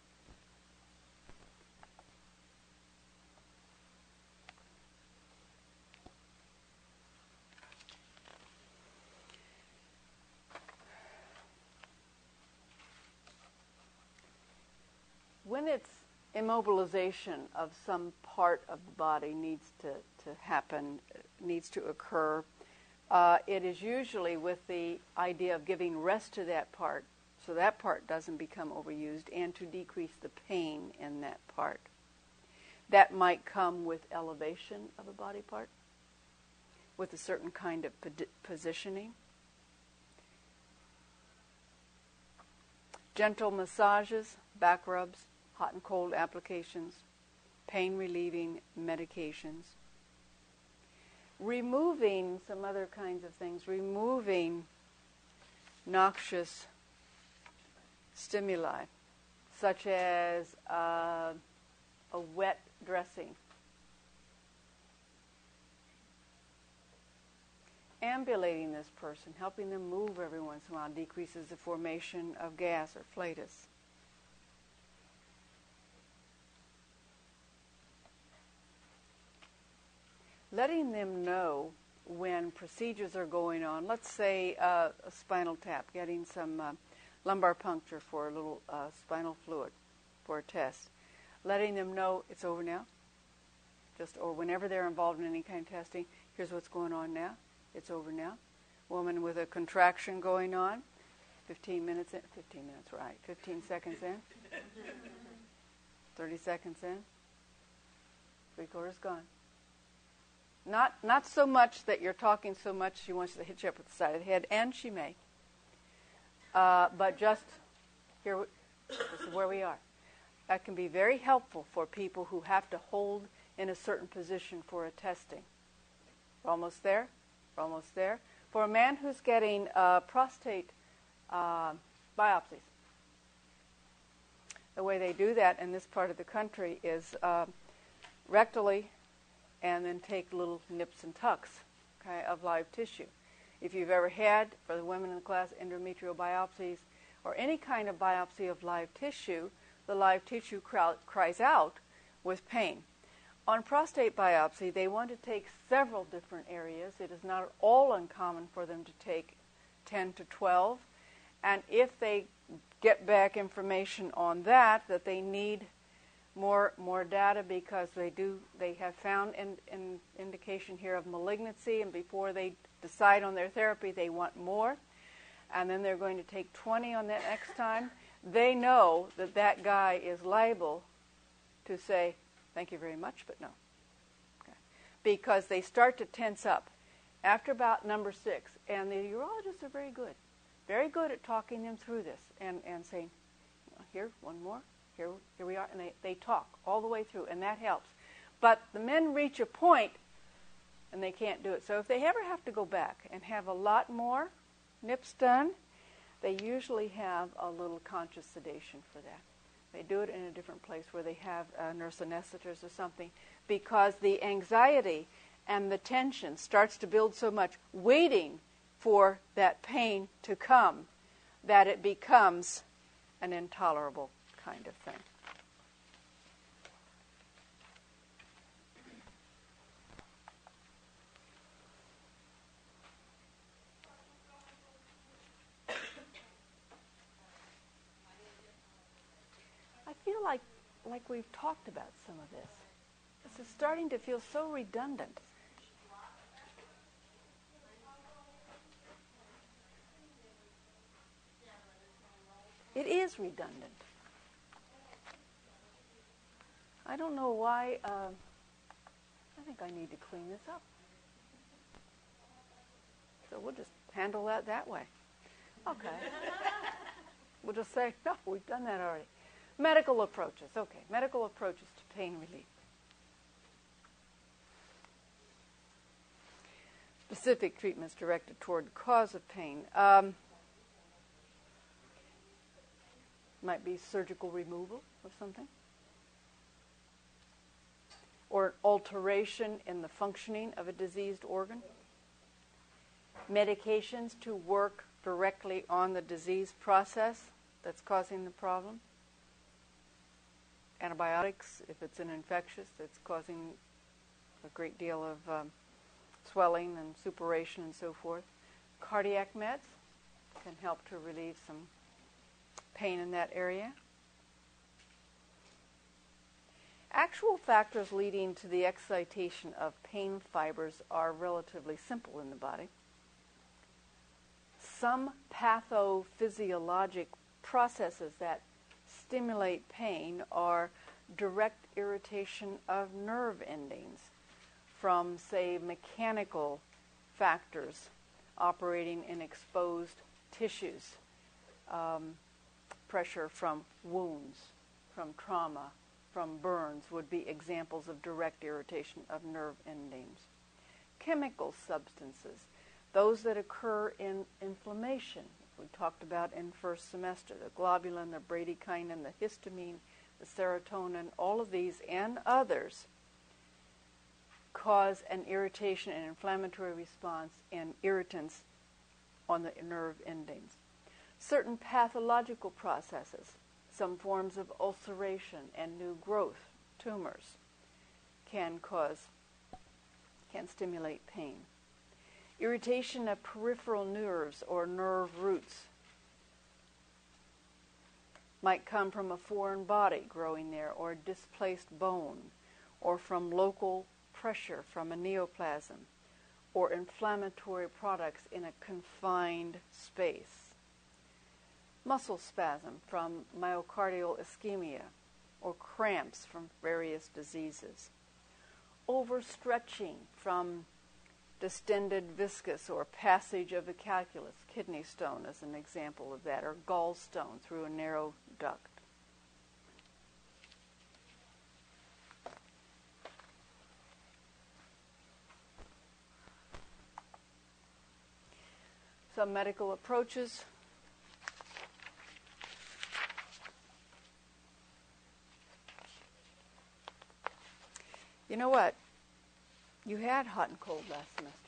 When it's immobilization of some part of the body needs to happen, needs to occur, it is usually with the idea of giving rest to that part so that part doesn't become overused and to decrease the pain in that part. That might come with elevation of a body part, with a certain kind of positioning. Gentle massages, back rubs, hot and cold applications, pain-relieving medications. Removing some other kinds of things, removing noxious stimuli, such as a wet dressing. Ambulating this person, helping them move every once in a while, decreases the formation of gas or flatus. Letting them know when procedures are going on, let's say a spinal tap, getting some lumbar puncture for a little spinal fluid for a test. Letting them know it's over now, or whenever they're involved in any kind of testing, here's what's going on now, it's over now. Woman with a contraction going on, 15 seconds in, 30 seconds in, 3/4 gone. Not so much that you're talking so much she wants to hit you up with the side of the head, and she may. But just here, this is where we are. That can be very helpful for people who have to hold in a certain position for a testing. We're almost there. We're almost there. For a man who's getting prostate biopsies, the way they do that in this part of the country is rectally, and then take little nips and tucks, okay, of live tissue. If you've ever had, for the women in the class, endometrial biopsies or any kind of biopsy of live tissue, the live tissue cries out with pain. On prostate biopsy, they want to take several different areas. It is not at all uncommon for them to take 10 to 12. And if they get back information on that they need more data because they have found an indication here of malignancy, and before they decide on their therapy, they want more, and then they're going to take 20 on that next time. They know that guy is liable to say, thank you very much, but no. Okay. Because they start to tense up after about number 6, and the urologists are very good at talking them through this and saying, here, one more. Here we are, and they talk all the way through, and that helps. But the men reach a point, and they can't do it. So if they ever have to go back and have a lot more nips done, they usually have a little conscious sedation for that. They do it in a different place where they have nurse anesthetist or something, because the anxiety and the tension starts to build so much, waiting for that pain to come, that it becomes an intolerable kind of thing. I feel like we've talked about some of this. This is starting to feel so redundant. It is redundant. I don't know why. I think I need to clean this up. So we'll just handle that way. Okay. We'll just say, no, we've done that already. Medical approaches. Okay, medical approaches to pain relief. Specific treatments directed toward the cause of pain. Might be surgical removal of something, or an alteration in the functioning of a diseased organ. Medications to work directly on the disease process that's causing the problem. Antibiotics, if it's an infectious, that's causing a great deal of swelling and suppuration and so forth. Cardiac meds can help to relieve some pain in that area. Actual factors leading to the excitation of pain fibers are relatively simple in the body. Some pathophysiologic processes that stimulate pain are direct irritation of nerve endings from, say, mechanical factors operating in exposed tissues. Pressure from wounds, from trauma, from burns would be examples of direct irritation of nerve endings. Chemical substances, those that occur in inflammation, we talked about in first semester, the globulin, the bradykinin, the histamine, the serotonin, all of these and others cause an irritation and inflammatory response and irritants on the nerve endings. Certain pathological processes, some forms of ulceration and new growth, tumors, can stimulate pain. Irritation of peripheral nerves or nerve roots might come from a foreign body growing there, or displaced bone, or from local pressure from a neoplasm, or inflammatory products in a confined space. Muscle spasm from myocardial ischemia, or cramps from various diseases. Overstretching from distended viscus or passage of the calculus, kidney stone is an example of that, or gallstone through a narrow duct. Some medical approaches. You know what? You had hot and cold last semester.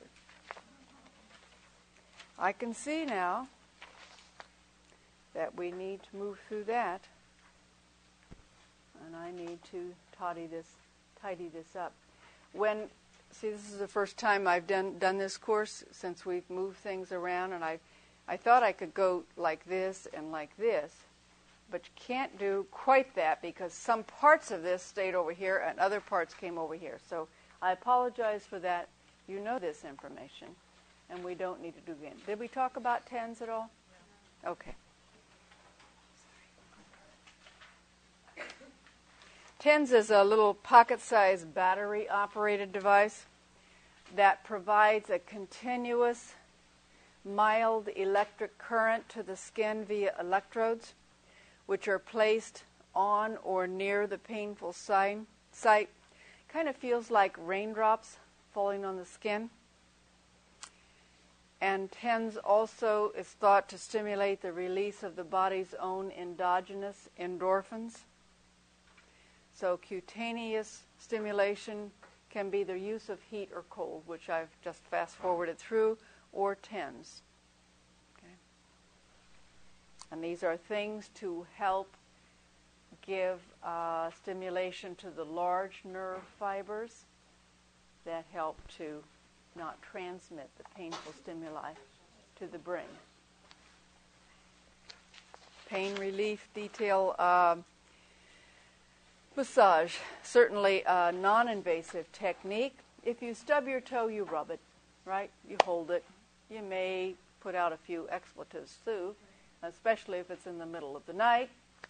I can see now that we need to move through that, and I need to tidy this up. This is the first time I've done this course since we've moved things around, and I thought I could go like this and like this, But you can't do quite that because some parts of this stayed over here and other parts came over here. So I apologize for that. You know this information, and we don't need to do it again. Did we talk about tens at all? Yeah. Okay. TENS is a little pocket-sized battery-operated device that provides a continuous, mild electric current to the skin via electrodes, which are placed on or near the painful site. Kind of feels like raindrops falling on the skin. And TENS also is thought to stimulate the release of the body's own endogenous endorphins. So cutaneous stimulation can be the use of heat or cold, which I've just fast-forwarded through, or TENS. Okay. And these are things to help give stimulation to the large nerve fibers that help to not transmit the painful stimuli to the brain. Pain relief detail. Massage, certainly a non-invasive technique. If you stub your toe, you rub it, right? You hold it. You may put out a few expletives too, especially if it's in the middle of the night.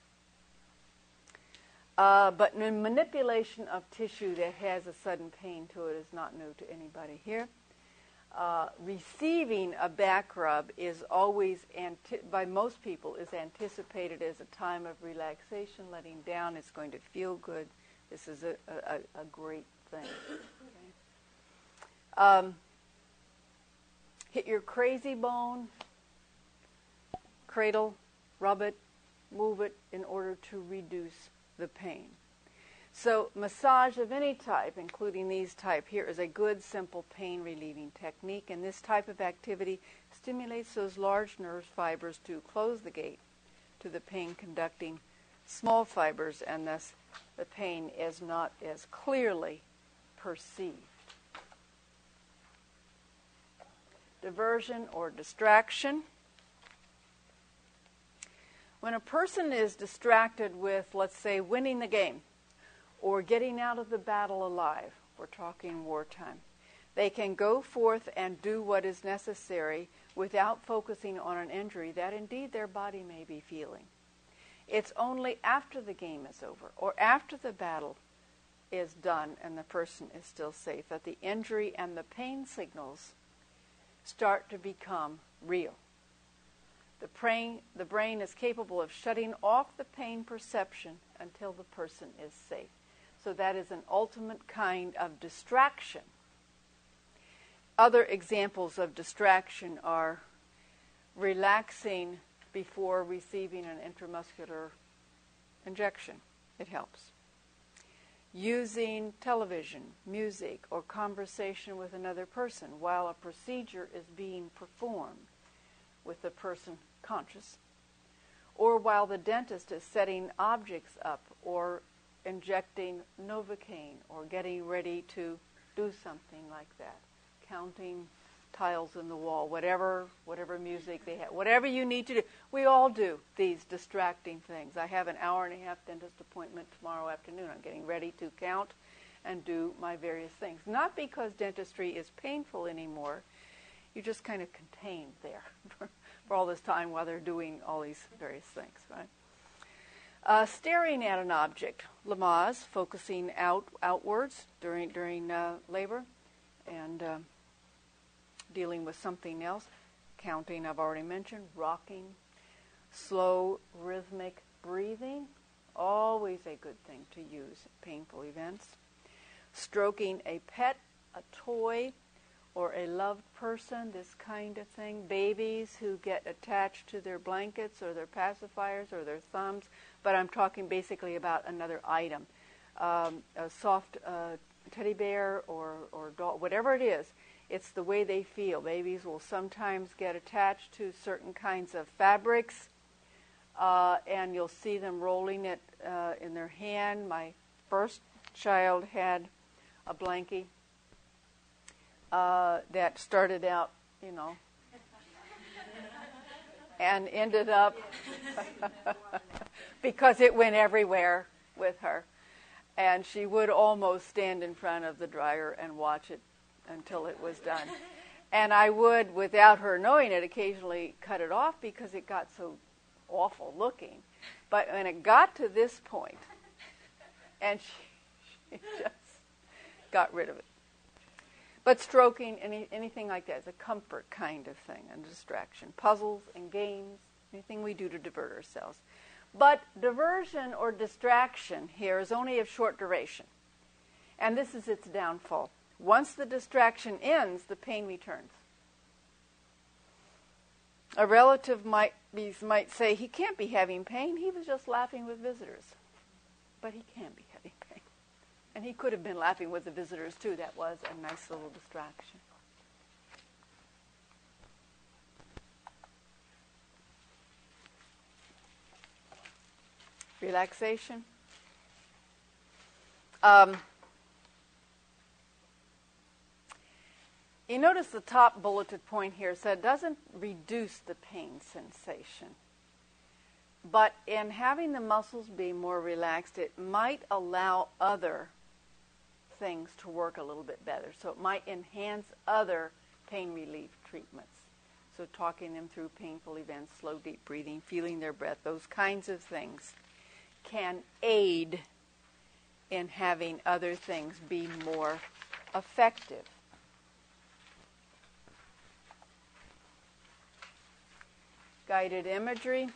But manipulation of tissue that has a sudden pain to it is not new to anybody here. Receiving a back rub is always, by most people, is anticipated as a time of relaxation, letting down. It's going to feel good. This is a great thing. Okay. Hit your crazy bone, cradle, rub it, move it in order to reduce the pain. So massage of any type, including these type here, is a good, simple pain-relieving technique, and this type of activity stimulates those large nerve fibers to close the gate to the pain-conducting small fibers, and thus the pain is not as clearly perceived. Diversion or distraction. When a person is distracted with, let's say, winning the game, or getting out of the battle alive, we're talking wartime, they can go forth and do what is necessary without focusing on an injury that indeed their body may be feeling. It's only after the game is over or after the battle is done and the person is still safe that the injury and the pain signals start to become real. The brain is capable of shutting off the pain perception until the person is safe. So that is an ultimate kind of distraction. Other examples of distraction are relaxing before receiving an intramuscular injection. It helps. Using television, music, or conversation with another person while a procedure is being performed with the person conscious, or while the dentist is setting objects up or injecting Novocaine or getting ready to do something like that, counting tiles in the wall, whatever music they have, whatever you need to do. We all do these distracting things. I have an hour-and-a-half dentist appointment tomorrow afternoon. I'm getting ready to count and do my various things. Not because dentistry is painful anymore. You're just kind of contained there for all this time while they're doing all these various things, right? Staring at an object, Lamaze, focusing outwards during labor, and dealing with something else. Counting, I've already mentioned. Rocking, slow rhythmic breathing, always a good thing to use in painful events. Stroking a pet, a toy, or a loved person, this kind of thing. Babies who get attached to their blankets or their pacifiers or their thumbs, but I'm talking basically about another item. A soft teddy bear or doll, whatever it is, it's the way they feel. Babies will sometimes get attached to certain kinds of fabrics, and you'll see them rolling it in their hand. My first child had a blankie that started out, and ended up because it went everywhere with her. And she would almost stand in front of the dryer and watch it until it was done. And I would, without her knowing it, occasionally cut it off because it got so awful looking. But when it got to this point, and she just got rid of it. But stroking, anything like that is a comfort kind of thing, a distraction. Puzzles and games, anything we do to divert ourselves. But diversion or distraction here is only of short duration. And this is its downfall. Once the distraction ends, the pain returns. A relative might say, he can't be having pain. He was just laughing with visitors. But he can be having pain. And he could have been laughing with the visitors, too. That was a nice little distraction. Relaxation. You notice the top bulleted point here said it doesn't reduce the pain sensation. But in having the muscles be more relaxed, it might allow other things to work a little bit better. So it might enhance other pain relief treatments. So talking them through painful events, slow, deep breathing, feeling their breath, those kinds of things can aid in having other things be more effective. Guided imagery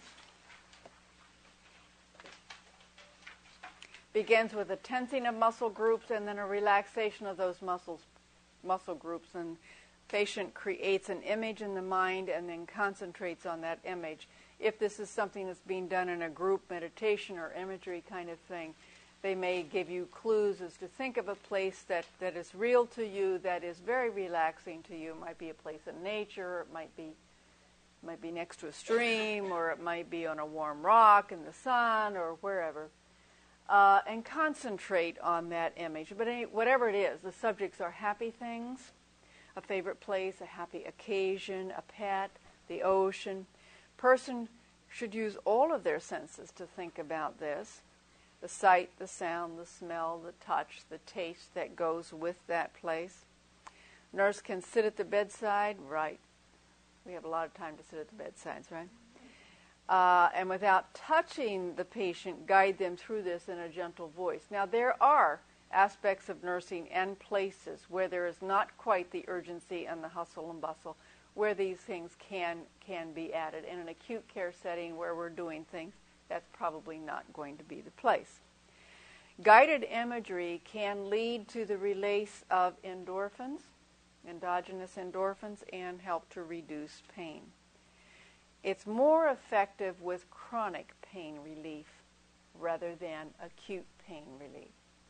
begins with a tensing of muscle groups and then a relaxation of those muscle groups. And patient creates an image in the mind and then concentrates on that image. If this is something that's being done in a group meditation or imagery kind of thing, they may give you clues as to think of a place that is real to you, that is very relaxing to you. It might be a place in nature, or it might be next to a stream, or it might be on a warm rock in the sun, or wherever. And concentrate on that image. But whatever it is, the subjects are happy things, a favorite place, a happy occasion, a pet, the ocean. Person should use all of their senses to think about this. The sight, the sound, the smell, the touch, the taste that goes with that place. Nurse can sit at the bedside, right. We have a lot of time to sit at the bedsides, right? And without touching the patient, guide them through this in a gentle voice. Now, there are aspects of nursing and places where there is not quite the urgency and the hustle and bustle, where these things can be added. In an acute care setting where we're doing things, that's probably not going to be the place. Guided imagery can lead to the release of endorphins, endogenous endorphins, and help to reduce pain. It's more effective with chronic pain relief rather than acute pain relief.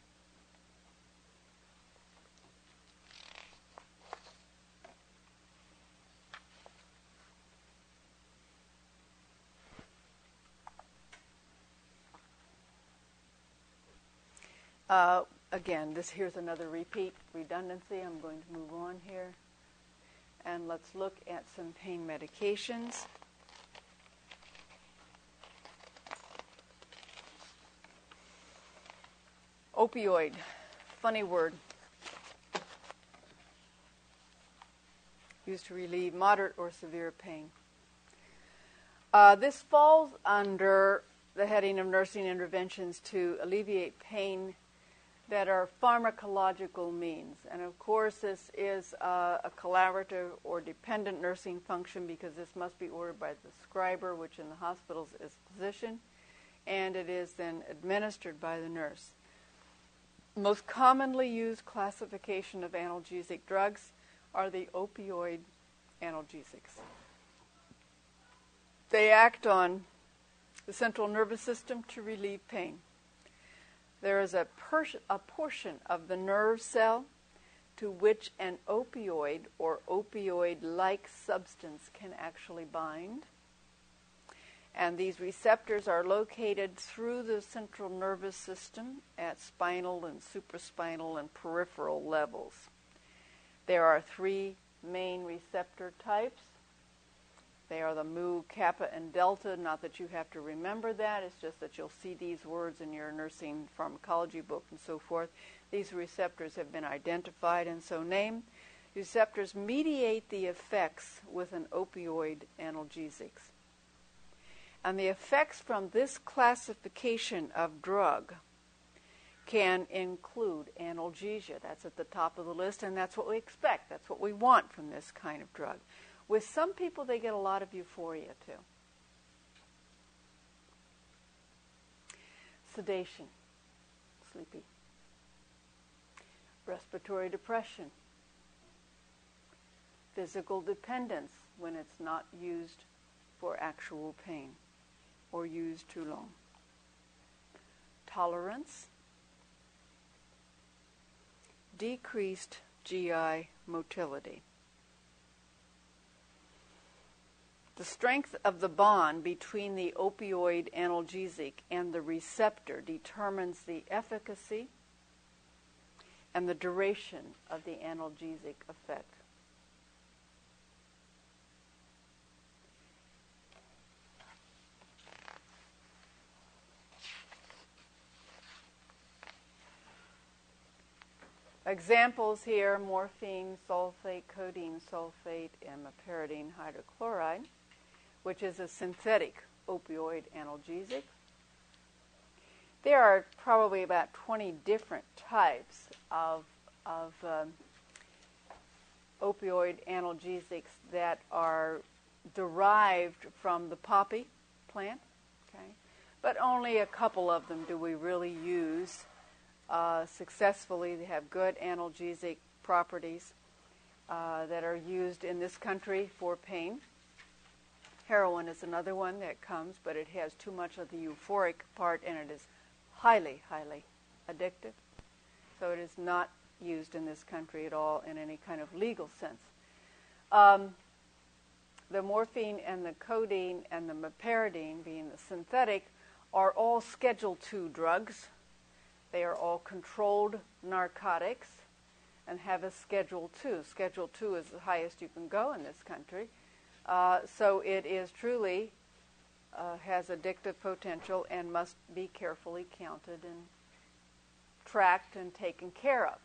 Again, here's another redundancy. I'm going to move on here. And let's look at some pain medications. Opioid, funny word. Used to relieve moderate or severe pain. This falls under the heading of nursing interventions to alleviate pain that are pharmacological means. And of course, this is a collaborative or dependent nursing function because this must be ordered by the prescriber, which in the hospitals is physician, and it is then administered by the nurse. Most commonly used classification of analgesic drugs are the opioid analgesics. They act on the central nervous system to relieve pain. There is a portion of the nerve cell to which an opioid or opioid-like substance can actually bind. And these receptors are located through the central nervous system at spinal and supraspinal and peripheral levels. There are three main receptor types. They are the mu, kappa, and delta. Not that you have to remember that. It's just that you'll see these words in your nursing pharmacology book and so forth. These receptors have been identified and so named. Receptors mediate the effects with an opioid analgesics. And the effects from this classification of drug can include analgesia. That's at the top of the list, and that's what we expect. That's what we want from this kind of drug. With some people, they get a lot of euphoria, too. Sedation, sleepy. Respiratory depression. Physical dependence when it's not used for actual pain or used too long. Tolerance. Decreased GI motility. The strength of the bond between the opioid analgesic and the receptor determines the efficacy and the duration of the analgesic effect. Examples here: morphine sulfate, codeine sulfate, and meperidine hydrochloride, which is a synthetic opioid analgesic. There are probably about 20 different types of opioid analgesics that are derived from the poppy plant, okay? But only a couple of them do we really use successfully. They have good analgesic properties that are used in this country for pain. Heroin is another one that comes, but it has too much of the euphoric part, and it is highly, highly addictive. So it is not used in this country at all in any kind of legal sense. The morphine and the codeine and the meperidine, being the synthetic, are all Schedule II drugs. They are all controlled narcotics and have a Schedule II. Schedule II is the highest you can go in this country. So it is truly has addictive potential and must be carefully counted and tracked and taken care of.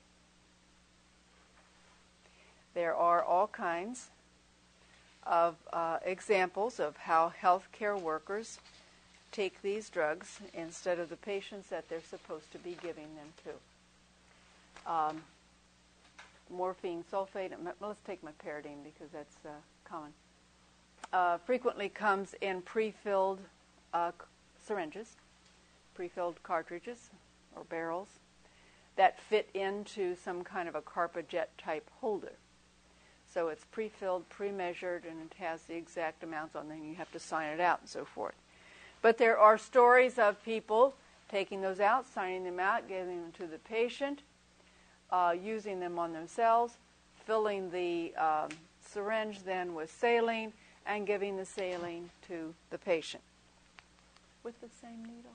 There are all kinds of examples of how healthcare workers take these drugs instead of the patients that they're supposed to be giving them to. Morphine sulfate, let's take meperidine because that's common. Frequently comes in pre-filled syringes, pre-filled cartridges or barrels that fit into some kind of a Carpajet type holder. So it's pre-filled, pre-measured, and it has the exact amounts on them. You have to sign it out and so forth. But there are stories of people taking those out, signing them out, giving them to the patient, using them on themselves, filling the syringe then with saline, and giving the saline to the patient with the same needle.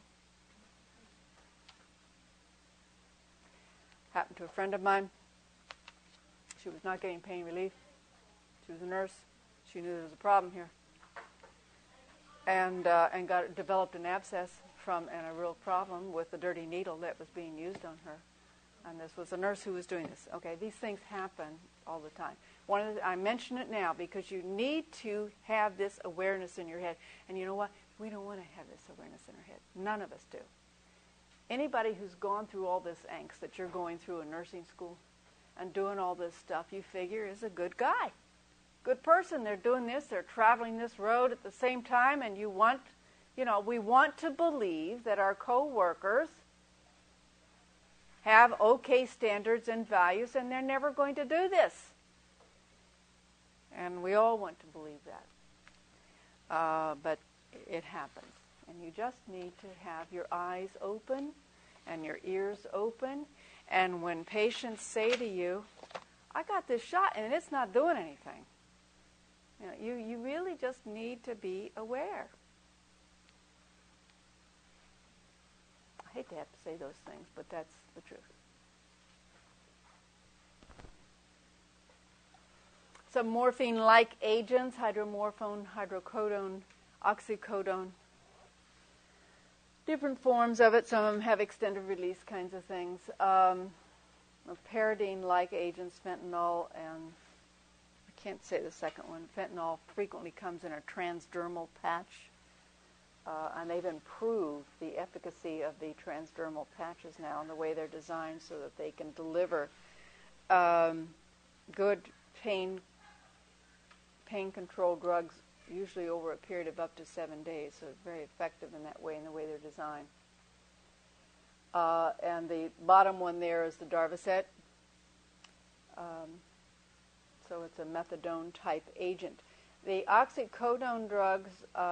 Happened to a friend of mine. She was not getting pain relief. She was a nurse. She knew there was a problem here. And developed an abscess and a real problem with the dirty needle that was being used on her. And this was a nurse who was doing this. Okay, these things happen all the time. I mention it now because you need to have this awareness in your head. And you know what? We don't want to have this awareness in our head. None of us do. Anybody who's gone through all this angst that you're going through in nursing school and doing all this stuff, you figure is a good guy, good person. They're doing this. They're traveling this road at the same time. And we want to believe that our co-workers have okay standards and values, and they're never going to do this. And we all want to believe that. But it happens. And you just need to have your eyes open and your ears open. And when patients say to you, I got this shot and it's not doing anything, you really just need to be aware. I hate to have to say those things, but that's the truth. some morphine-like agents, hydromorphone, hydrocodone, oxycodone. Different forms of it. Some of them have extended release kinds of things. Pyridine-like agents, fentanyl, and I can't say the second one. Fentanyl frequently comes in a transdermal patch, and they've improved the efficacy of the transdermal patches now and the way they're designed so that they can deliver good pain control drugs, usually over a period of up to 7 days. So it's very effective in that way, in the way they're designed. And the bottom one there is the Darvocet. So it's a methadone-type agent. The oxycodone drugs,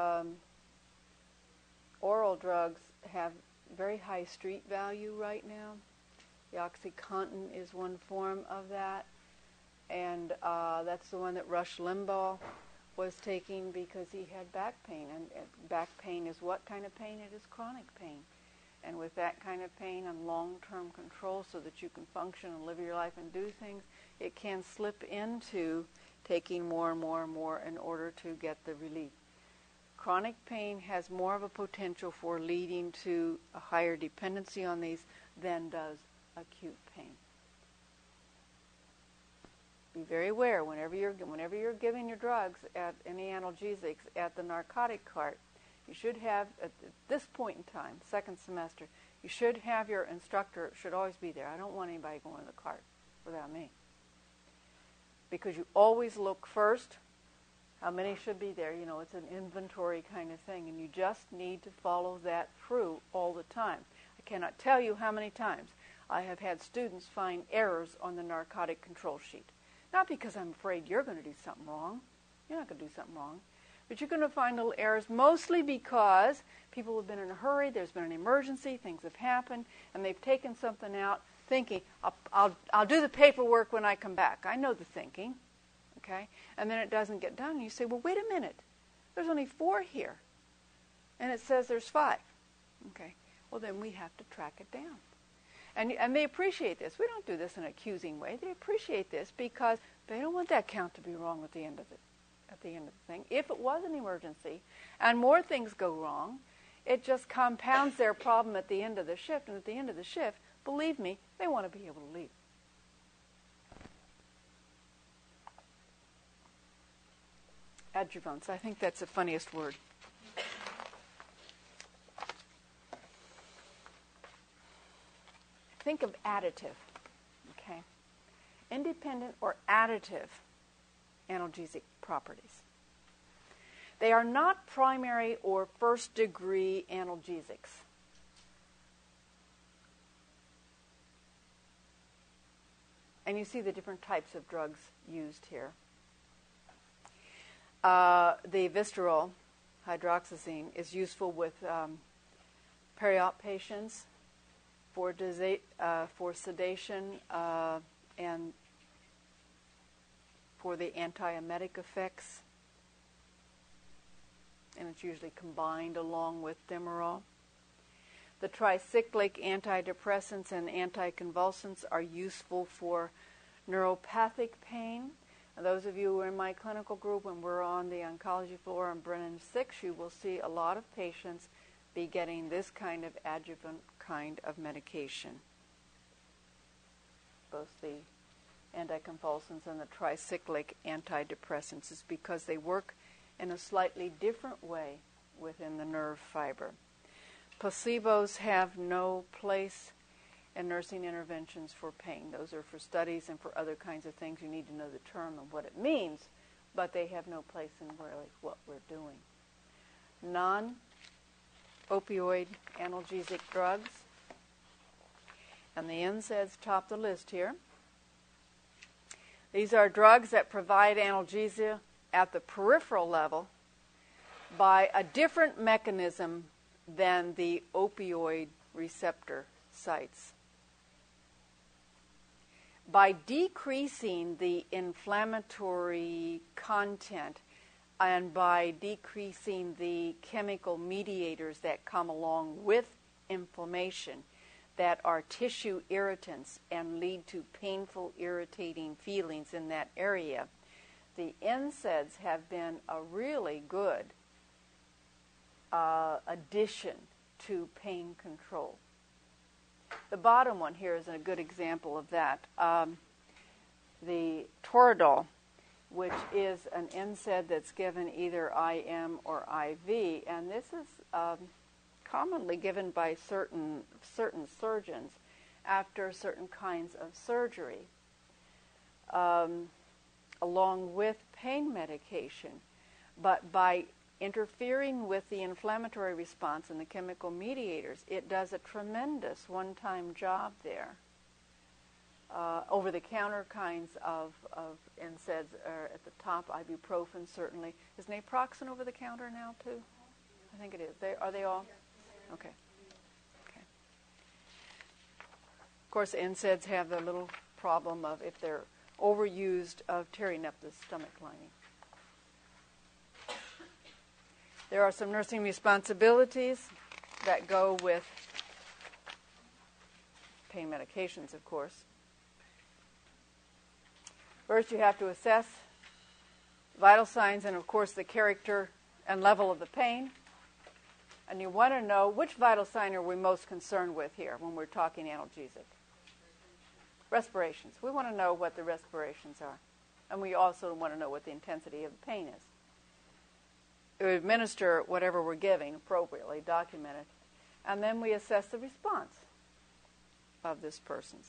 oral drugs, have very high street value right now. The OxyContin is one form of that. And that's the one that Rush Limbaugh was taking because he had back pain. And back pain is what kind of pain? It is chronic pain. And with that kind of pain and long-term control so that you can function and live your life and do things, it can slip into taking more and more and more in order to get the relief. Chronic pain has more of a potential for leading to a higher dependency on these than does acute pain. Be very aware whenever you're giving your drugs at any analgesics at the narcotic cart. You should have, at this point in time, second semester, you should have your instructor, should always be there. I don't want anybody going to the cart without me. Because you always look first, how many should be there. You know, it's an inventory kind of thing, and you just need to follow that through all the time. I cannot tell you how many times I have had students find errors on the narcotic control sheet. Not because I'm afraid you're going to do something wrong. You're not going to do something wrong. But you're going to find little errors, mostly because people have been in a hurry, there's been an emergency, things have happened, and they've taken something out thinking, I'll do the paperwork when I come back. I know the thinking, okay? And then it doesn't get done, and you say, well, wait a minute. There's only 4 here, and it says there's 5. Okay, well, then we have to track it down. And they appreciate this. We don't do this in an accusing way. They appreciate this because they don't want that count to be wrong at the end of it. At the end of the thing. If it was an emergency and more things go wrong, it just compounds their problem at the end of the shift. And at the end of the shift, believe me, they want to be able to leave. Adjuvants. I think that's the funniest word. Think of additive. Okay? Independent or additive analgesic properties. They are not primary or first degree analgesics. And you see the different types of drugs used here. The Vistarol, hydroxyzine, is useful with peri-op patients for sedation and for the antiemetic effects, and it's usually combined along with Demerol. The tricyclic antidepressants and anticonvulsants are useful for neuropathic pain. And those of you who are in my clinical group, when we're on the oncology floor on Brennan 6, you will see a lot of patients be getting this kind of adjuvant kind of medication. Both the anticonvulsants and the tricyclic antidepressants is because they work in a slightly different way within the nerve fiber. Placebos have no place in nursing interventions for pain. Those are for studies and for other kinds of things. You need to know the term and what it means, but they have no place in really what we're doing. Non-opioid analgesic drugs, and the NSAIDs top the list here. These are drugs that provide analgesia at the peripheral level by a different mechanism than the opioid receptor sites. By decreasing the inflammatory content and by decreasing the chemical mediators that come along with inflammation, that are tissue irritants and lead to painful, irritating feelings in that area, the NSAIDs have been a really good addition to pain control. The bottom one here is a good example of that. The Toradol, which is an NSAID that's given either IM or IV, and this is commonly given by certain surgeons after certain kinds of surgery, along with pain medication. But by interfering with the inflammatory response and the chemical mediators, it does a tremendous one-time job there. Over-the-counter kinds of NSAIDs are at the top. Ibuprofen, certainly. Is naproxen over-the-counter now, too? I think it is. Are they all? Okay. Of course, NSAIDs have the little problem of, if they're overused, of tearing up the stomach lining. There are some nursing responsibilities that go with pain medications, of course. First, you have to assess vital signs and, of course, the character and level of the pain. And you want to know which vital sign are we most concerned with here when we're talking analgesic. Respirations. We want to know what the respirations are. And we also want to know what the intensity of the pain is. We administer whatever we're giving appropriately, document it, and then we assess the response of this person's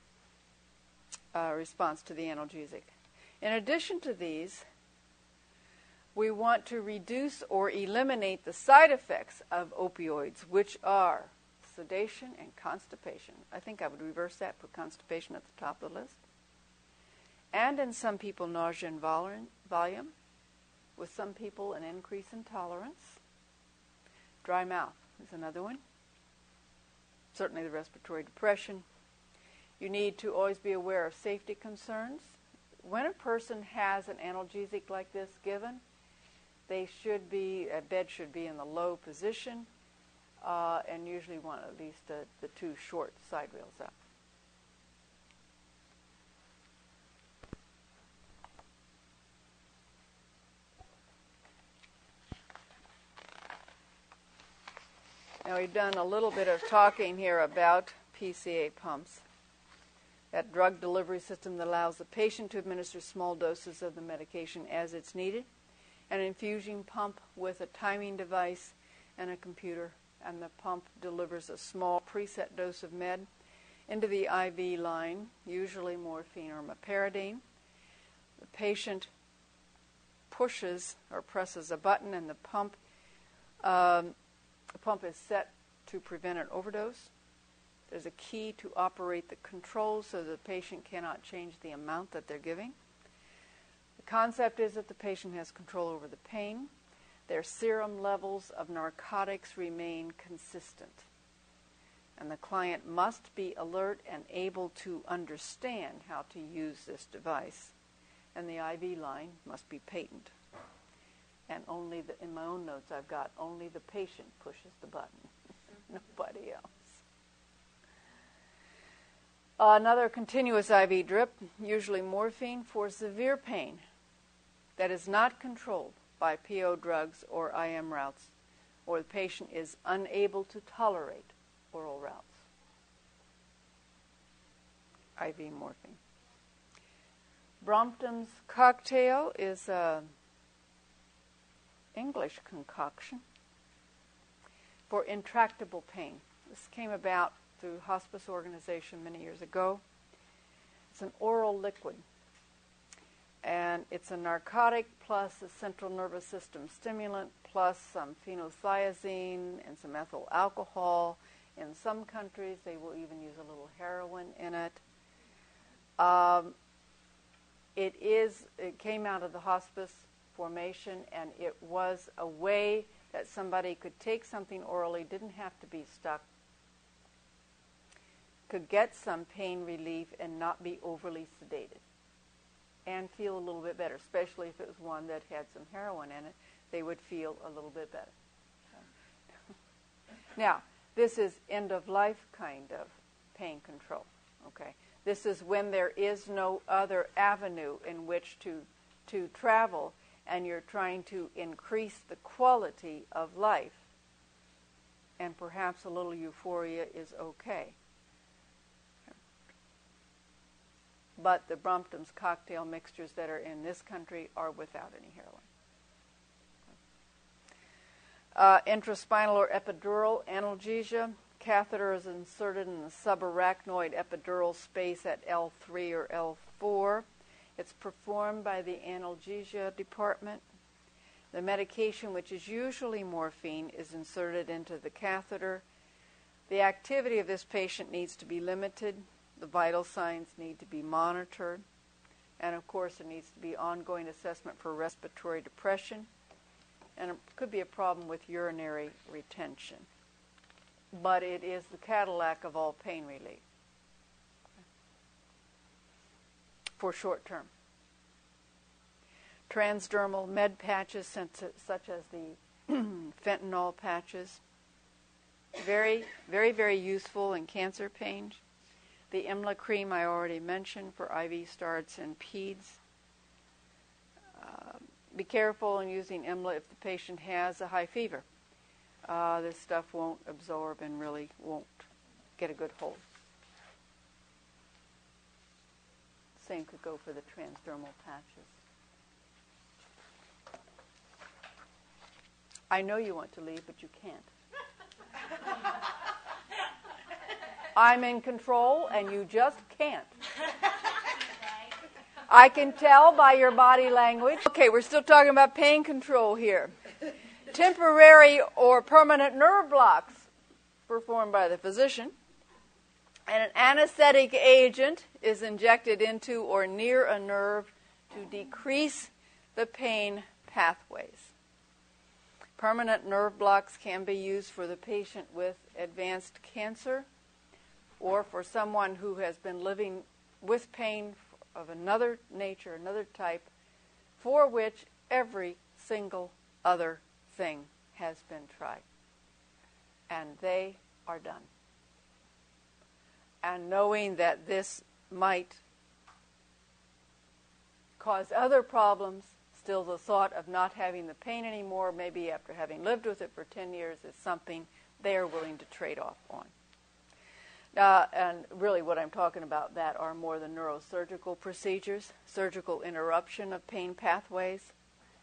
response to the analgesic. In addition to these, we want to reduce or eliminate the side effects of opioids, which are sedation and constipation. I think I would reverse that, put constipation at the top of the list. And in some people, nausea and volume. With some people, an increase in tolerance. Dry mouth is another one. Certainly the respiratory depression. You need to always be aware of safety concerns. When a person has an analgesic like this given, a bed should be in the low position, and usually want at least the two short side rails up. Now, we've done a little bit of talking here about PCA pumps, that drug delivery system that allows the patient to administer small doses of the medication as it's needed, an infusion pump with a timing device and a computer, and the pump delivers a small preset dose of med into the IV line, usually morphine or meperidine. The patient pushes or presses a button, and the pump is set to prevent an overdose. There's a key to operate the controls so the patient cannot change the amount that they're giving. The concept is that the patient has control over the pain. Their serum levels of narcotics remain consistent. And the client must be alert and able to understand how to use this device. And the IV line must be patent. And in my own notes I've got, only the patient pushes the button, nobody else. Another continuous IV drip, usually morphine, for severe pain that is not controlled by PO drugs or IM routes, or the patient is unable to tolerate oral routes. IV morphine. Brompton's cocktail is a English concoction for intractable pain. This came about through hospice organization many years ago. It's an oral liquid, and it's a narcotic plus a central nervous system stimulant plus some phenothiazine and some ethyl alcohol. In some countries, they will even use a little heroin in it. It came out of the hospice formation, and it was a way that somebody could take something orally, didn't have to be stuck, could get some pain relief and not be overly sedated, and feel a little bit better, especially if it was one that had some heroin in it. They would feel a little bit better. Now, this is end-of-life kind of pain control, okay? This is when there is no other avenue in which to to travel and you're trying to increase the quality of life, and perhaps a little euphoria is okay. But the Brompton's cocktail mixtures that are in this country are without any heroin. Intraspinal or epidural analgesia. Catheter is inserted in the subarachnoid epidural space at L3 or L4. It's performed by the analgesia department. The medication, which is usually morphine, is inserted into the catheter. The activity of this patient needs to be limited. The vital signs need to be monitored. And, of course, there needs to be ongoing assessment for respiratory depression. And it could be a problem with urinary retention. But it is the Cadillac of all pain relief for short term. Transdermal med patches such as the fentanyl patches. Very, very, very useful in cancer pain. The IMLA cream I already mentioned for IV starts and peds. Be careful in using IMLA if the patient has a high fever. This stuff won't absorb and really won't get a good hold. Same could go for the transdermal patches. I know you want to leave, but you can't. I'm in control, and you just can't. I can tell by your body language. Okay, we're still talking about pain control here. Temporary or permanent nerve blocks performed by the physician. And an anesthetic agent is injected into or near a nerve to decrease the pain pathways. Permanent nerve blocks can be used for the patient with advanced cancer or for someone who has been living with pain of another nature, another type, for which every single other thing has been tried. And they are done. And knowing that this might cause other problems, still the thought of not having the pain anymore, maybe after having lived with it for 10 years, is something they are willing to trade off on. And really what I'm talking about that are more the neurosurgical procedures, surgical interruption of pain pathways,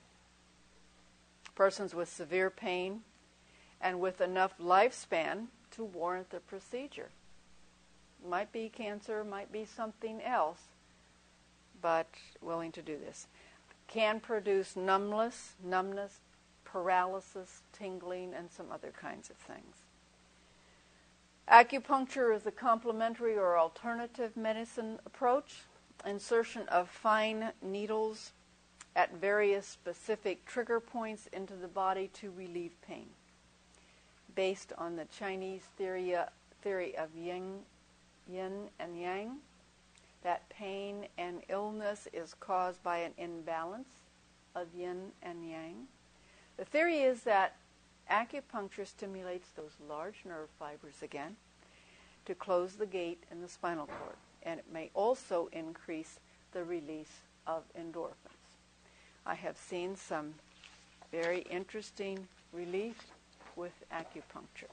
persons with severe pain, and with enough lifespan to warrant the procedure. Might be cancer, might be something else, but willing to do this. Can produce numbness, paralysis, tingling, and some other kinds of things. Acupuncture is a complementary or alternative medicine approach. Insertion of fine needles at various specific trigger points into the body to relieve pain. Based on the Chinese theory of yin and yang, that pain and illness is caused by an imbalance of yin and yang. The theory is that acupuncture stimulates those large nerve fibers again to close the gate in the spinal cord, and it may also increase the release of endorphins. I have seen some very interesting relief with acupuncture.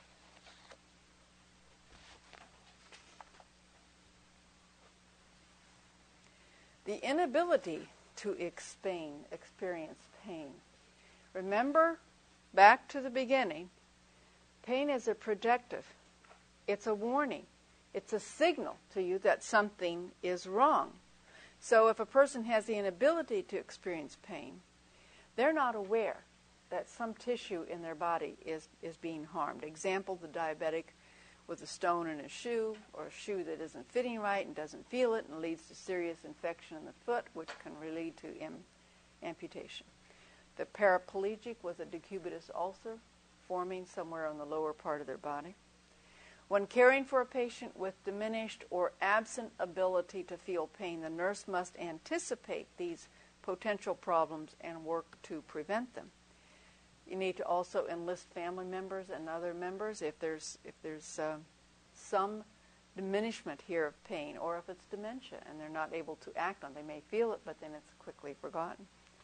The inability to experience pain. Remember, back to the beginning, pain is a projective. It's a warning. It's a signal to you that something is wrong. So if a person has the inability to experience pain, they're not aware that some tissue in their body is being harmed. Example, the diabetic with a stone in his shoe, or a shoe that isn't fitting right and doesn't feel it and leads to serious infection in the foot, which can lead to amputation. The paraplegic with a decubitus ulcer forming somewhere on the lower part of their body. When caring for a patient with diminished or absent ability to feel pain, the nurse must anticipate these potential problems and work to prevent them. You need to also enlist family members and other members if there's some diminishment here of pain, or if it's dementia and they're not able to act on it. They may feel it, but then it's quickly forgotten.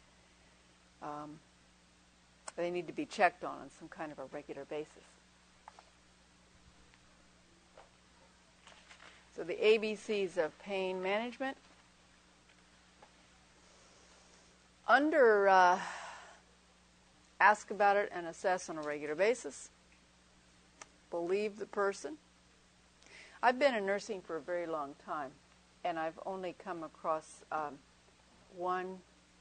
They need to be checked on some kind of a regular basis. So the ABCs of pain management. Under ask about it and assess on a regular basis. Believe the person. I've been in nursing for a very long time, and I've only come across one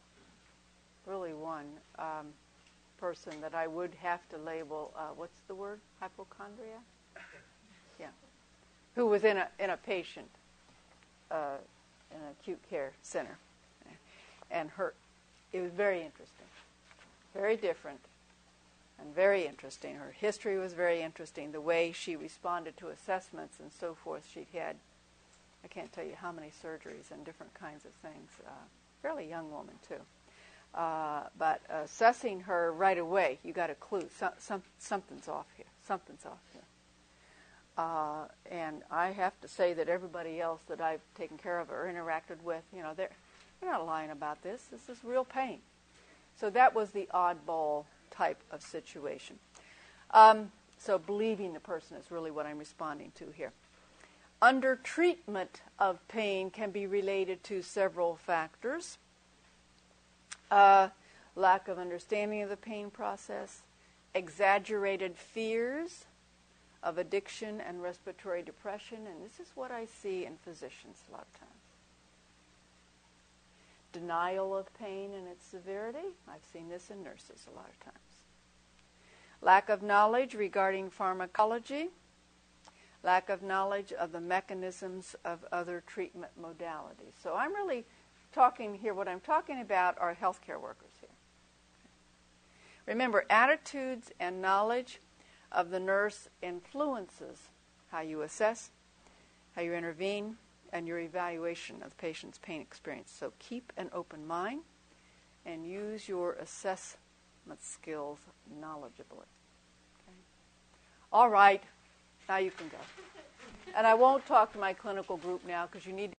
person that I would have to label, what's the word? Hypochondria? Yeah. Who was in a patient in an acute care center. And it was very interesting. Very different and very interesting. Her history was very interesting. The way she responded to assessments and so forth. She'd had, I can't tell you how many surgeries and different kinds of things. Fairly young woman, too. But assessing her right away, you got a clue. Something's off here. Something's off here. And I have to say that everybody else that I've taken care of or interacted with, they're not lying about this. This is real pain. So that was the oddball type of situation. So believing the person is really what I'm responding to here. Under treatment of pain can be related to several factors. Lack of understanding of the pain process, exaggerated fears of addiction and respiratory depression, and this is what I see in physicians a lot of times. Denial of pain and its severity. I've seen this in nurses a lot of times. Lack of knowledge regarding pharmacology. Lack of knowledge of the mechanisms of other treatment modalities. So I'm really talking here, what I'm talking about are healthcare workers here. Remember, attitudes and knowledge of the nurse influences how you assess, how you intervene, and your evaluation of the patient's pain experience. So keep an open mind and use your assessment skills knowledgeably. Okay? All right, now you can go. And I won't talk to my clinical group now because you need to